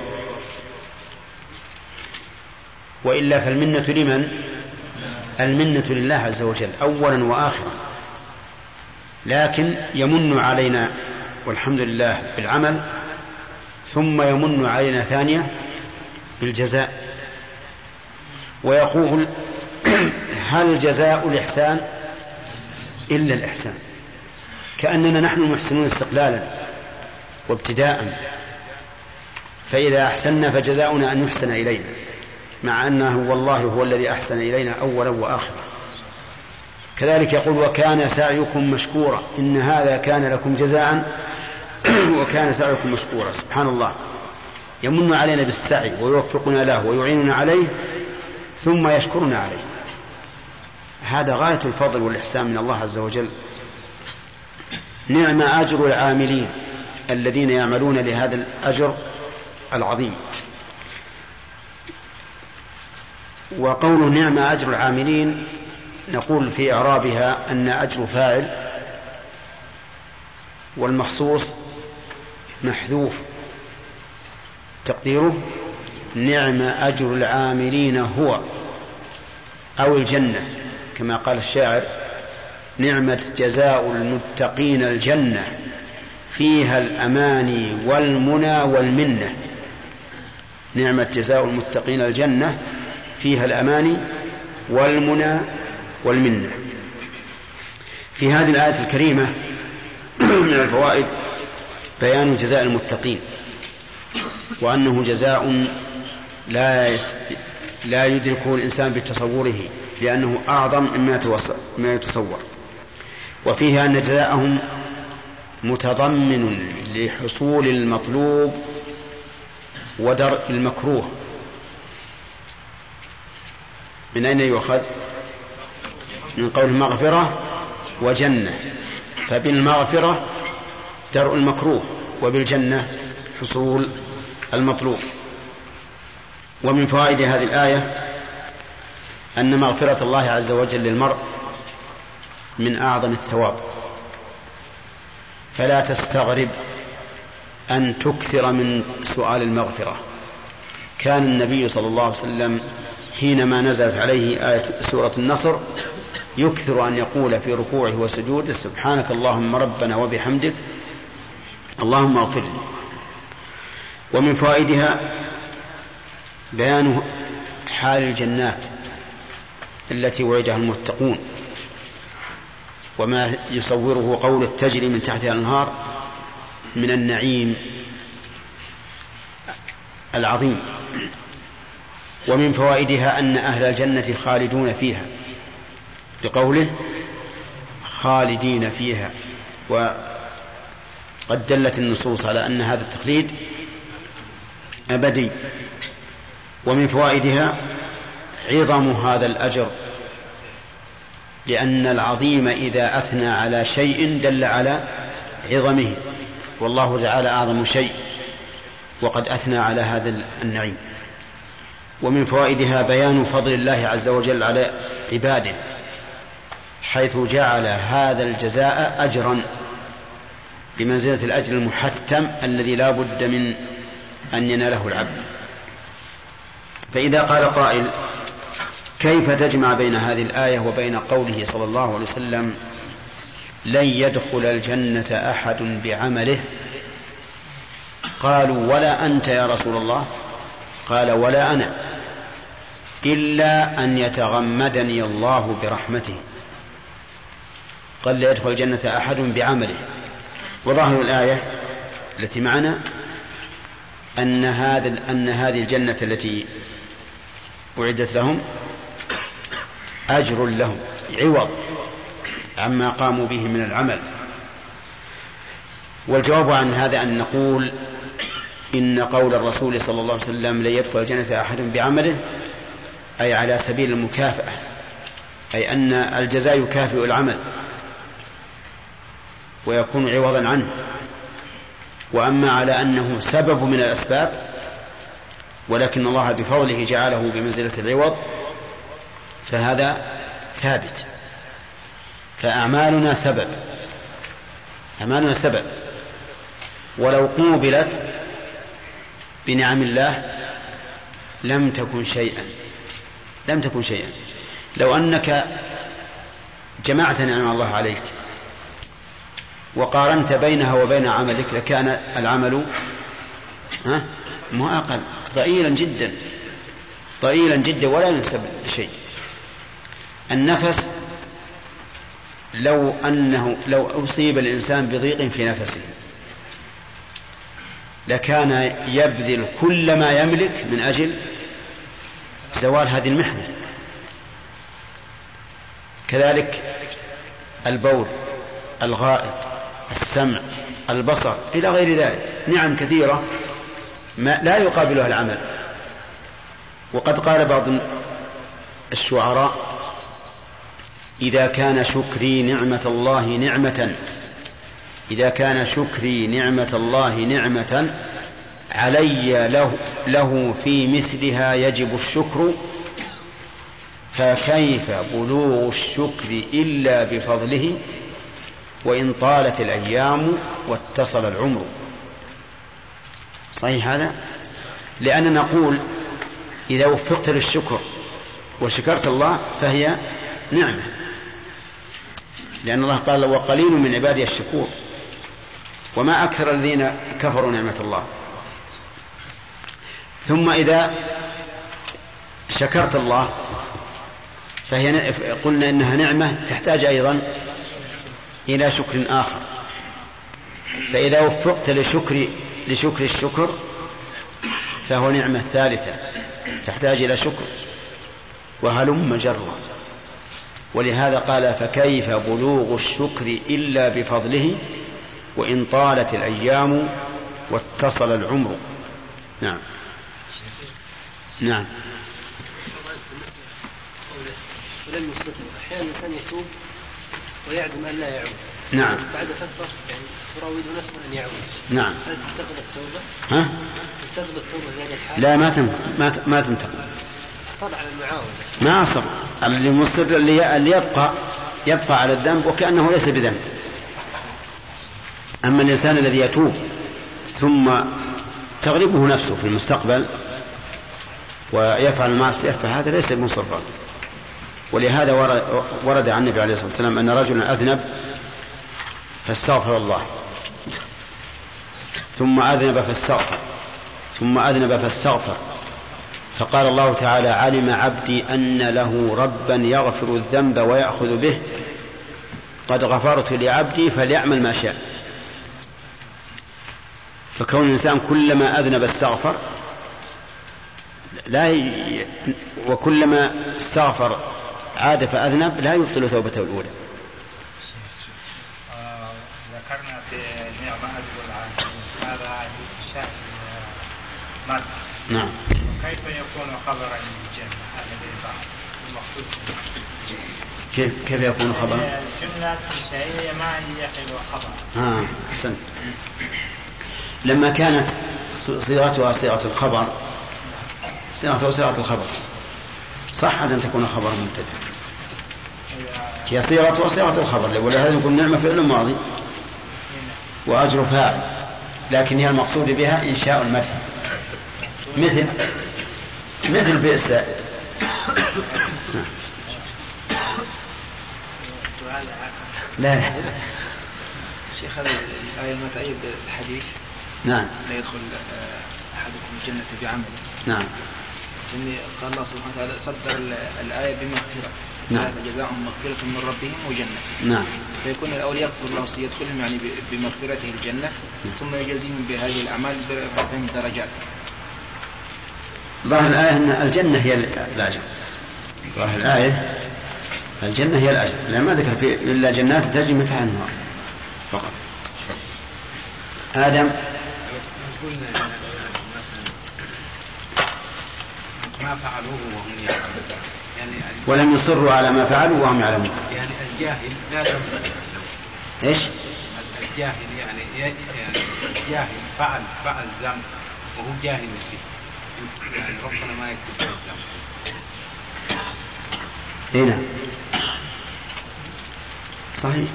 وإلا فالمنة لمن؟ المنة لله عز وجل أولا وآخرا، لكن يمن علينا والحمد لله بالعمل، ثم يمن علينا ثانية بالجزاء. ويقول: هل جزاء الإحسان إلا الإحسان؟ كأننا نحن محسنون استقلالا وابتداء، فإذا أحسننا فجزاؤنا أن يحسن إلينا، مع أنه والله هو الذي أحسن إلينا أولا وآخرا. كذلك يقول: وكان سعيكم مشكورا، إن هذا كان لكم جزاء وكان سعيكم مشكورا. سبحان الله، يمن علينا بالسعي ويوفقنا له ويعيننا عليه ثم يشكرنا عليه. هذا غاية الفضل والإحسان من الله عز وجل. نعم أجر العاملين الذين يعملون لهذا الأجر العظيم. وقول نعم أجر العاملين نقول في إعرابها أن أجر فاعل والمخصوص محذوف، تقديره نعم أجر العاملين هو أو الجنة، كما قال الشاعر: نعمة جزاء المتقين الجنة فيها الأماني والمنى والمنة. نعمة جزاء المتقين الجنة فيها الأماني والمنى والمنة. في هذه الآية الكريمة من الفوائد بيان جزاء المتقين، وأنه جزاء لا لا يدركه الإنسان بتصوره لأنه أعظم مما يتصور. وفيه أن جزاءهم متضمن لحصول المطلوب ودرء المكروه. من أين يؤخذ؟ من قول مغفرة وجنة، فبالمغفرة درء المكروه وبالجنة حصول المطلوب. ومن فوائد هذه الآية أن مغفرة الله عز وجل للمرء من أعظم الثواب، فلا تستغرب أن تكثر من سؤال المغفرة. كان النبي صلى الله عليه وسلم حينما نزلت عليه آية سورة النصر يكثر أن يقول في ركوعه وسجوده سبحانك اللهم ربنا وبحمدك اللهم اغفر لي. ومن فوائدها بيان حال الجنات التي وعدها المتقون، وما يصوره قول تجري من تحتها الأنهار من النعيم العظيم. ومن فوائدها أن أهل الجنة خالدون فيها لقوله خالدين فيها، وقد دلت النصوص على أن هذا التخليد أبدي. ومن فوائدها عظم هذا الأجر، لأن العظيم إذا أثنى على شيء دل على عظمه، والله تعالى أعظم شيء وقد أثنى على هذا النعيم. ومن فوائدها بيان فضل الله عز وجل على عباده، حيث جعل هذا الجزاء أجرا بمنزلة الأجر المحتم الذي لا بد من أن يناله العبد. فإذا قال قائل كيف تجمع بين هذه الآية وبين قوله صلى الله عليه وسلم لن يدخل الجنة أحد بعمله؟ قالوا ولا أنت يا رسول الله؟ قال ولا أنا، إلا أن يتغمدني الله برحمته. قال لا يدخل الجنة أحد بعمله. وظاهر الآية التي معنا أن هذا أن هذه الجنة التي أعدت لهم أجر لهم عوض عما قاموا به من العمل. والجواب عن هذا أن نقول إن قول الرسول صلى الله عليه وسلم لا يدخل الجنة أحد بعمله أي على سبيل المكافأة، أي أن الجزاء يكافئ العمل ويكون عوضا عنه. وأما على أنه سبب من الأسباب ولكن الله بفضله جعله بمنزلة العوض فهذا ثابت. فأعمالنا سبب، أعمالنا سبب، ولو قوبلت بنعم الله لم تكن شيئا، لم تكن شيئا. لو أنك جمعت نعم الله عليك وقارنت بينها وبين عملك لكان العمل ها ما أقل، ضئيلا جدا، ضئيلا جدا ولا ينسب لشيء. النفس لو أنه لو أصيب الإنسان بضيق في نفسه لكان يبذل كل ما يملك من أجل زوال هذه المحنة. كذلك البول، الغائط، السمع، البصر إلى غير ذلك، نعم كثيرة ما لا يقابلها العمل. وقد قال بعض الشعراء إذا كان شكري نعمة الله نعمة إذا كان شكري نعمة الله نعمة علي له, له في مثلها يجب الشكر، فكيف بلوغ الشكر إلا بفضله وإن طالت الأيام واتصل العمر. صحيح هذا؟ لأننا نقول إذا وفقت للشكر وشكرت الله فهي نعمة، لأن الله قال وقليل من عبادي الشكور، وما أكثر الذين كفروا نعمة الله. ثم إذا شكرت الله فهي قلنا إنها نعمة تحتاج أيضا إلى شكر آخر. فإذا وفقت لشكر لشكر الشكر فهو نعمة ثالثة تحتاج إلى شكر وهلم جرا. ولهذا قال فكيف بلوغ الشكر إلا بفضله وإن طالت الأيام واتصل العمر. نعم نعم. ولم يصر. أحيانا الإنسان يتوب ويعزم أن لا يعود. نعم. بعد فترة يعني يراود نفسه أن يعود. نعم. هل تنتقد التوبة؟ ها؟ تنتقد التوبة في هذه الحالة؟ لا ما تنتقد ما ما تنتقد. أصر على المعاودة. ما أصر على اللي مصر اللي, اللي يبقى يبقى على الذنب وكأنه ليس بذنب. أما الإنسان الذي يتوب ثم تغلبه نفسه في المستقبل ويفعل المعصية فهذا ليس مصرا. ولهذا ورد عن النبي عليه الصلاة والسلام أن رجلا أذنب فاستغفر الله ثم أذنب فاستغفر ثم أذنب فاستغفر فقال الله تعالى علم عبدي أن له ربا يغفر الذنب ويأخذ به قد غفرت لعبدي فليعمل ما شاء. فكون الإنسان كلما أذنب استغفر لا ي... وكلما استغفر عاد فأذنب لا يبطل توبته الأولى. آه ذكرنا في نعمة أجر العاملين هذا شأن مادة. نعم. كيف يكون خبرا للجنة الذي المقصود؟ كيف كيف يكون خبرا؟ الجملة إنشائية ما يحل خبر. آه أحسنت. لما كانت صيغتها صيغة الخبر صيغتها صيغة الخبر صح أن تكون خبرا مبتدأ. هي صيغة صيغة الخبر ولهذا يقول نعمة فعل ماضي وأجر فاعل لكن هي المقصود بها إنشاء المدح مثل مثل بئس. لا شيخ هذه الآية ما تأيد الحديث. نعم. لا يدخل أحدكم الجنة بعمله. نعم. يعني قال الله سبحانه وتعالى صدر الآية بمغفرة. نعم. جزاهم مغفرة من ربهم وجنة. نعم. فيكون الأول يغفر الله يدخلهم يعني بمغفرته الجنة ثم يجازيهم بهذه الأعمال برفعهم درجات. ظاهر الآية أن الجنة هي الأجر. ظاهر الآية الجنة هي الأجر لأن ما ذكر فيه إلا جنات تجري من تحتها الأنهار فقط. آدم. ما فعلوه وهم يعلمون يعني ولم يصروا على ما فعلوا وهم يعلمون. يعني الجاهل لا ذنب. ايش؟ الجاهل يعني يعني الجاهل فعل فعل ذنب وهو جاهل فيه يعني ربنا ما يكتب الذنب. هنا صحيح.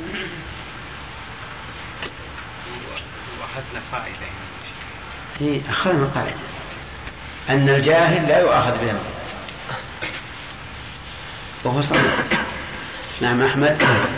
واخذنا فائدة هي أخذنا قاعدة أن الجاهل لا يؤاخذ بذنبه وهو صحيح. نعم أحمد.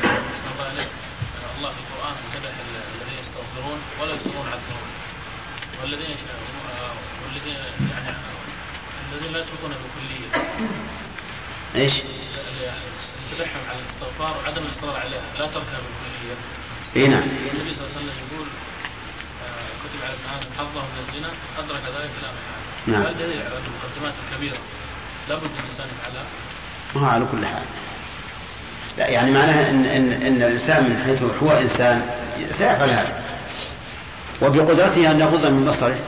الله في القرآن مدح الذين يستغفرون ولا يصرون على الذنوب والذين والذين يعني الذين لا يتركون بكلية. ايش؟ تدحم على الاستغفار وعدم الاصرار عليها لا تركها بالكلية. اي نعم. النبي صلى الله عليه وسلم يقول كتب على ابن آدم حظه من الزنا أدرك ذلك لا محالة. نعم. هل دليل على المقدمات الكبيرة لابد الإنسان يفعلها؟ ما هو على كل حال. لا يعني معناها إن, إن, إن الإنسان من حيث هو إنسان سيفعل هذا وبقدرته أن يغض من بصره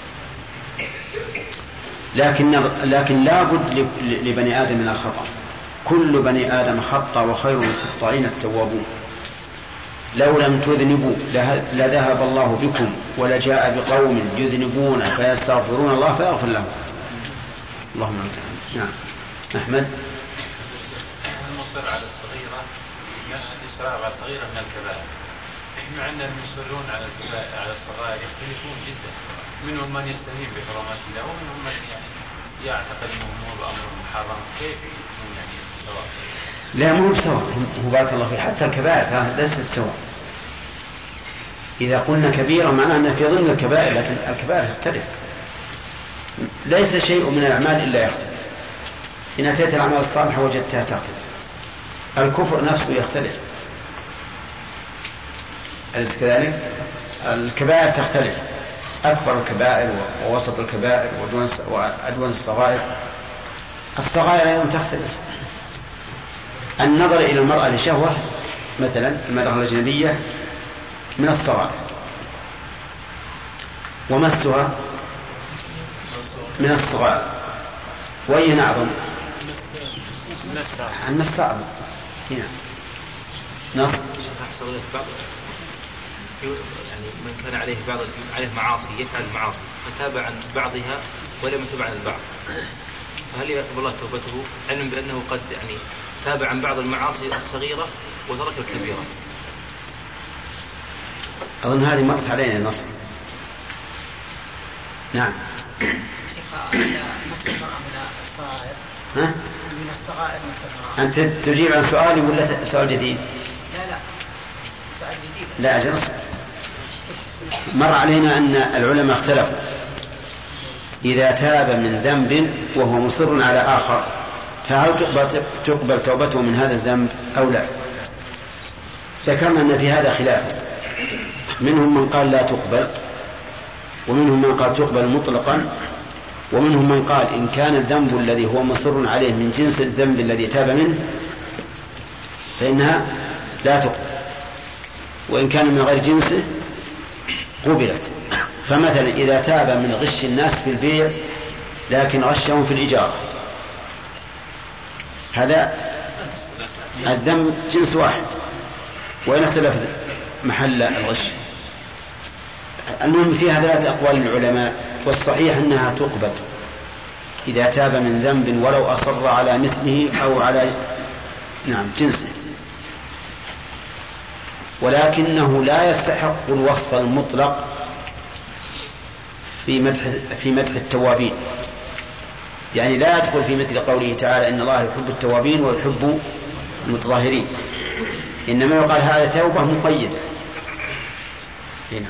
لكن لكن لا بد لبني آدم من الخطأ. كل بني آدم خطأ وخير الخطائين التوابون. لو لم تذنبوا لذهب الله بكم ولجاء بقوم يذنبون فيستغفرون الله فيغفر لهم. اللهم امين. نعم أحمد. المصر على الصغيرة الإصرار على الصغيرة من الكبائر مع أن المصرون على الكبائر على الصغائر يختلفون جدا. منهم من يستهين بحرمات الله ومنهم من يعني يعتقد أنه هو بأمر محرم. كيف يكون يعني سواء؟ لا مو بسواء. هو بارك الله فيه حتى الكبائر ليست سواء. إذا قلنا كبيرة معناه أنها في ضمن الكبائر لكن الكبائر تختلف. ليس شيء من الأعمال إلا يختلف. إن أتيت الأعمال الصالحة وجدتها تختلف. الكفر نفسه يختلف. أليس كذلك؟ الكبائر تختلف أكبر الكبائر ووسط الكبائر وأدون الصغائر. الصغائر أيضا تختلف. النظر إلى المرأة لشهوة مثلا المرأة الأجنبية من الصغائر، ومسها من الصغائر. وأين أعظم؟ المس أعظم. هنا نص يعني من كان عليه بعض عليه معاصي يفعل المعاصي فتاب عن بعضها ولم يتب عن البعض، فهل يقبل الله توبته علما بأنه قد يعني تاب عن بعض المعاصي الصغيرة وترك الكبيرة؟ أظن هذه مرت علينا النص. نعم. ها؟ من الصغائر أنت تجيب عن سؤالي ولا سؤال جديد؟ لا لا سؤال جديد. لا أجل مر علينا أن العلماء اختلفوا إذا تاب من ذنب وهو مصر على آخر فهل تقبل, تقبل توبته من هذا الذنب أو لا؟ ذكرنا أن في هذا خلاف، منهم من قال لا تقبل، ومنهم من قال تقبل مطلقا، ومنهم من قال إن كان الذنب الذي هو مصر عليه من جنس الذنب الذي تاب منه فإنها لا تقبل، وإن كان من غير جنسه قبلت. فمثلا إذا تاب من غش الناس في البيع لكن غشهم في الإجارة، هذا الذنب جنس واحد وإن اختلف محل الغش. المهم فيها ثلاثة أقوال للعلماء، والصحيح أنها تقبل إذا تاب من ذنب ولو أصر على مثله أو على نعم جنسه، ولكنه لا يستحق الوصف المطلق في مدح في مدح التوابين، يعني لا يدخل في مثل قوله تعالى إن الله يحب التوابين ويحب المتطهرين، إنما يقال هذا توبة مقيدة. هنا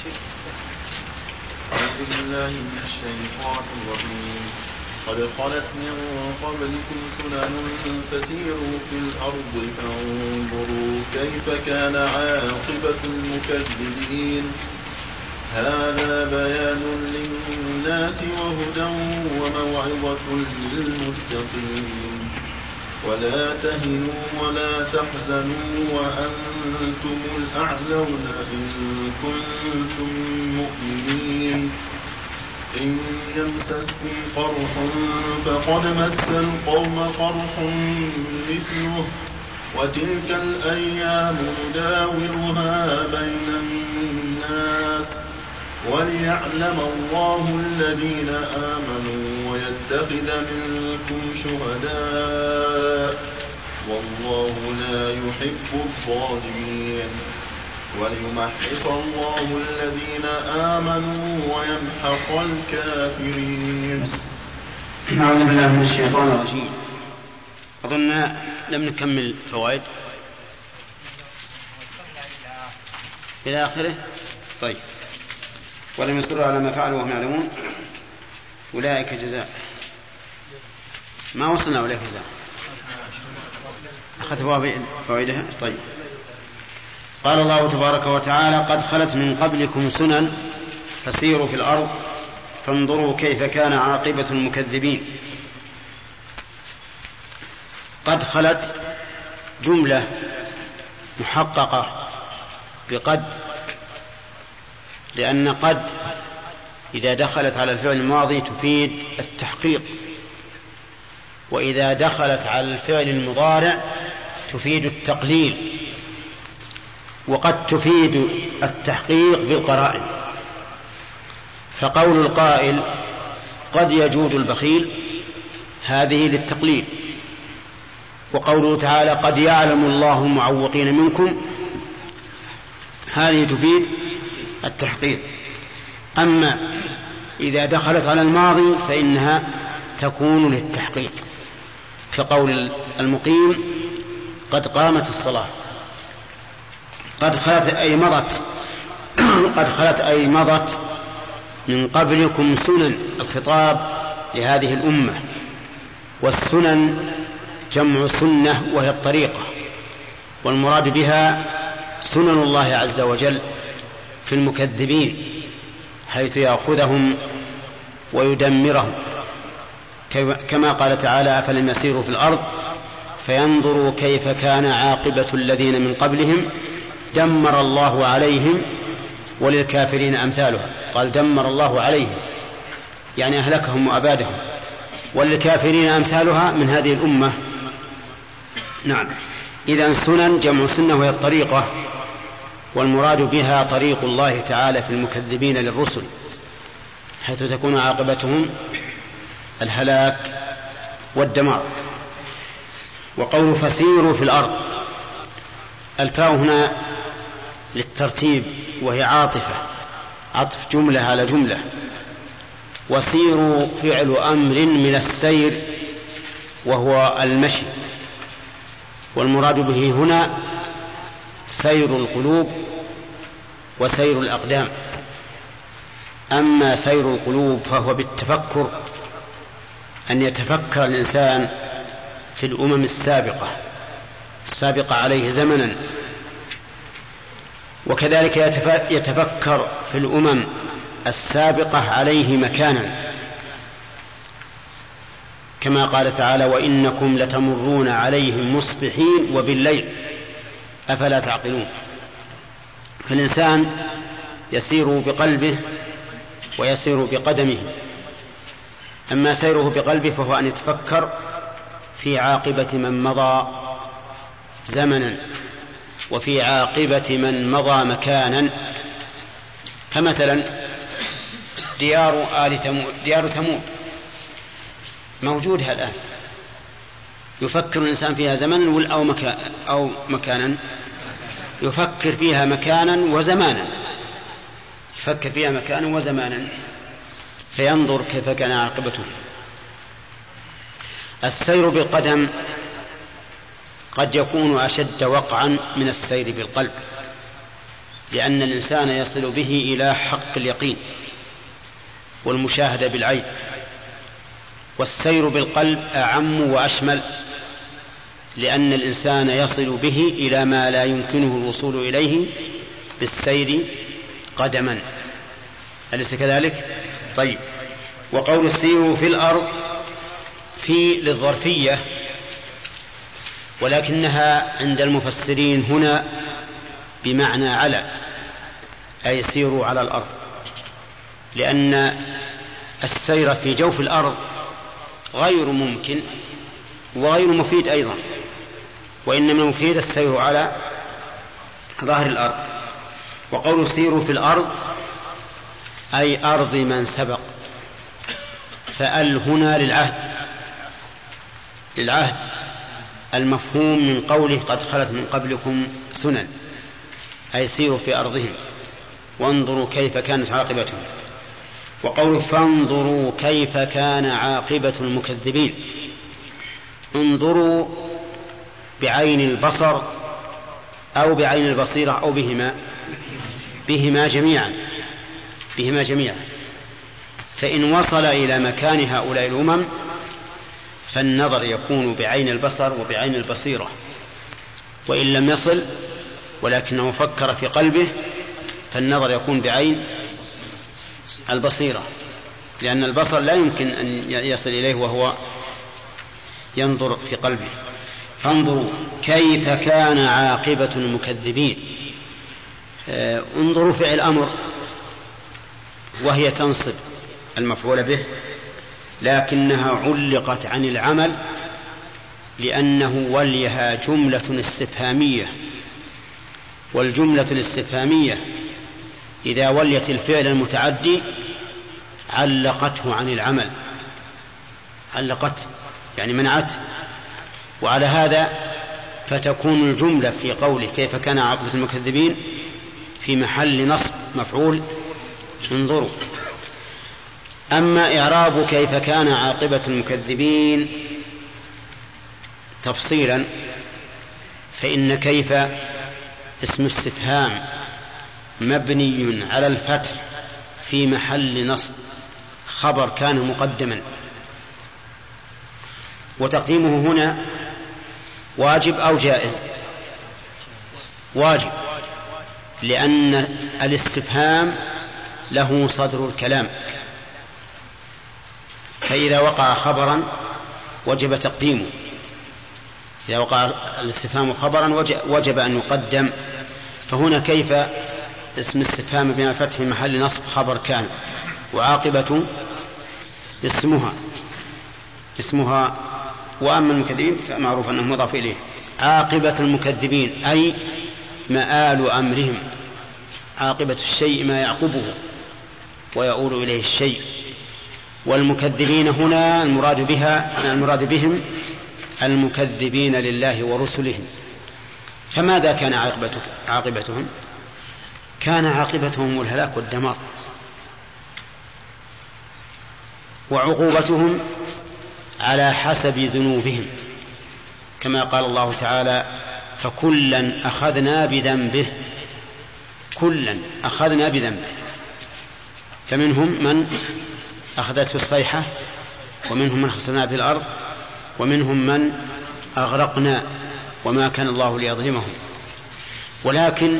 أعوذ بالله من الشيطان الرجيم. قد خلت من قبلكم سنن فسيروا في الأرض فانظروا كيف كان عاقبة المكذبين. هذا بيان للناس وهدى وموعظة للمتقين. ولا تهنوا ولا تحزنوا وأنتم الأعلون إن كنتم مؤمنين. إن يمسسكم قرح فقد مس القوم قرح مثله وتلك الأيام نداولها بين الناس وليعلم الله الذين آمنوا ويتخذ منكم شهداء والله لا يحب الظالمين وليمحص الله الذين آمنوا ويمحق الكافرين. أعوذ بالله من الشيطان الرجيم. أظن لم نكمل فوائد إلى آخره. طيب. ولم يصروا على ما فعلوا وهم يعلمون أولئك جزاء ما وصلنا أولئك جزاء أخذ فوائدها. طيب. قال الله تبارك وتعالى قد خلت من قبلكم سنن فسيروا في الأرض فانظروا كيف كان عاقبة المكذبين. قد خلت جملة محققة بقد، لأن قد إذا دخلت على الفعل الماضي تفيد التحقيق، وإذا دخلت على الفعل المضارع تفيد التقليل، وقد تفيد التحقيق بالقرائن. فقول القائل قد يجود البخيل هذه للتقليل، وقوله تعالى قد يعلم الله المعوقين منكم هذه تفيد التحقيق. أما إذا دخلت على الماضي فإنها تكون للتحقيق، كقول المقيم قد قامت الصلاة. قد خلت أي مضت قد خلت أي مضت من قبلكم سنن، الخطاب لهذه الأمة، والسنن جمع سنة وهي الطريقة، والمراد بها سنن الله عز وجل في المكذبين. حيث يأخذهم ويدمرهم، كما قال تعالى: أفلم يسيروا في الأرض فينظروا كيف كان عاقبة الذين من قبلهم دمر الله عليهم وللكافرين أمثالها. قال دمر الله عليهم يعني أهلكهم وأبادهم، وللكافرين أمثالها من هذه الأمة. نعم. إذن سنن جمع سنة وهي الطريقة، والمراد بها طريق الله تعالى في المكذبين للرسل، حيث تكون عاقبتهم الهلاك والدمار. وقول فسيروا في الأرض، الفاء هنا للترتيب وهي عاطفة، عطف جملة على جملة. وسيروا فعل أمر من السير وهو المشي، والمراد به هنا سير القلوب وسير الأقدام. أما سير القلوب فهو بالتفكر، أن يتفكر الإنسان في الأمم السابقة السابقة عليه زمنا، وكذلك يتفكر في الأمم السابقة عليه مكانا، كما قال تعالى: وإنكم لتمرون عليهم مصبحين وبالليل أفلا تعقلون. فالإنسان يسير بقلبه ويسير بقدمه. أما سيره بقلبه فهو أن يتفكر في عاقبة من مضى زمنا وفي عاقبة من مضى مكانا. فمثلا ديار آل ثمود، ديار ثمود موجودة الآن، يفكر الإنسان فيها زمنا أو, مكان أو مكانا، يفكر فيها مكانا وزمانا، يفكر فيها مكانا وزمانا فينظر كيف كان عاقبته. السير بالقدم قد يكون أشد وقعا من السير بالقلب، لأن الإنسان يصل به إلى حق اليقين والمشاهدة بالعين، والسير بالقلب أعم وأشمل، لأن الإنسان يصل به إلى ما لا يمكنه الوصول إليه بالسير قدما. أليس كذلك؟ طيب. وقول السير في الأرض في للظرفية، ولكنها عند المفسرين هنا بمعنى على، أي سيروا على الأرض، لأن السير في جوف الأرض غير ممكن وغير مفيد أيضا، وإنما مفيد السير على ظهر الأرض. وقول سيروا في الأرض أي أرض من سبق، فأل هنا للعهد للعهد المفهوم من قوله قد خلت من قبلكم سنن، أي سيروا في أرضهم وانظروا كيف كانت عاقبتهم. وقول فانظروا كيف كان عاقبة المكذبين، انظروا بعين البصر أو بعين البصيرة أو بهما بهما جميعا بهما جميعا فإن وصل إلى مكان هؤلاء الأمم فالنظر يكون بعين البصر وبعين البصيرة، وإن لم يصل ولكنه فكر في قلبه فالنظر يكون بعين البصيرة، لأن البصر لا يمكن أن يصل إليه وهو ينظر في قلبه. فانظروا كيف كان عاقبة المكذبين. آه انظروا فعل أمر وهي تنصب المفعول به، لكنها علقت عن العمل لأنه وليها جملة استفهامية، والجملة الاستفهامية إذا وليت الفعل المتعدي علقته عن العمل، علقت يعني منعت. وعلى هذا فتكون الجملة في قوله كيف كان عاقبة المكذبين في محل نصب مفعول انظروا. أما إعراب كيف كان عاقبة المكذبين تفصيلا فإن كيف اسم استفهام مبني على الفتح في محل نصب، خبر كان مقدما، وتقديمه هنا واجب أو جائز؟ واجب، لأن الاستفهام له صدر الكلام، فإذا وقع خبرا وجب تقديمه، إذا وقع الاستفهام خبرا وجب أن يقدم. فهنا كيف اسم استفهام بما فتح في محل نصب خبر كان، وعاقبة اسمها اسمها وأما المكذبين فمعروف أنه مضاف إليه. عاقبة المكذبين أي مآل أمرهم، عاقبة الشيء ما يعقبه ويؤول إليه الشيء. والمكذبين هنا المراد بها المراد بهم المكذبين لله ورسله. فماذا كان عاقبتهم؟ كان عاقبتهم الهلاك والدمار، وعقوبتهم على حسب ذنوبهم، كما قال الله تعالى فكلا أخذنا بذنبه، كلا أخذنا بذنبه. فمنهم من أخذته الصيحة، ومنهم من خسفنا في الأرض، ومنهم من أغرقنا وما كان الله ليظلمهم. ولكن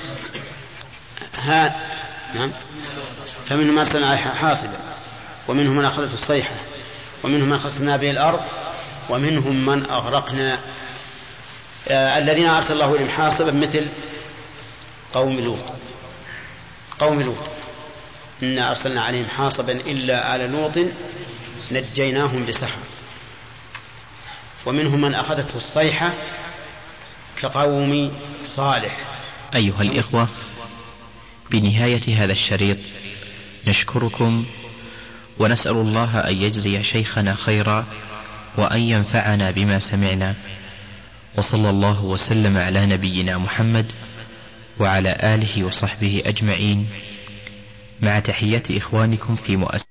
ها نعم فمنهم من أرسلنا حاصبا، ومنهم من أخذته الصيحة، ومنهم من خسفنا به الأرض، ومنهم من أغرقنا. آه الذين أرسل الله إليهم حاصبا مثل قوم لوط، قوم لوط إنا أرسلنا عليهم حاصبا إلا آل لوط نجيناهم بسحر. ومنهم من أخذته الصيحة كقوم صالح. أيها الإخوة، بنهاية هذا الشريط نشكركم ونسأل الله أن يجزي شيخنا خيرا وأن ينفعنا بما سمعنا، وصلى الله وسلم على نبينا محمد وعلى آله وصحبه أجمعين، مع تحيات إخوانكم في مؤسسة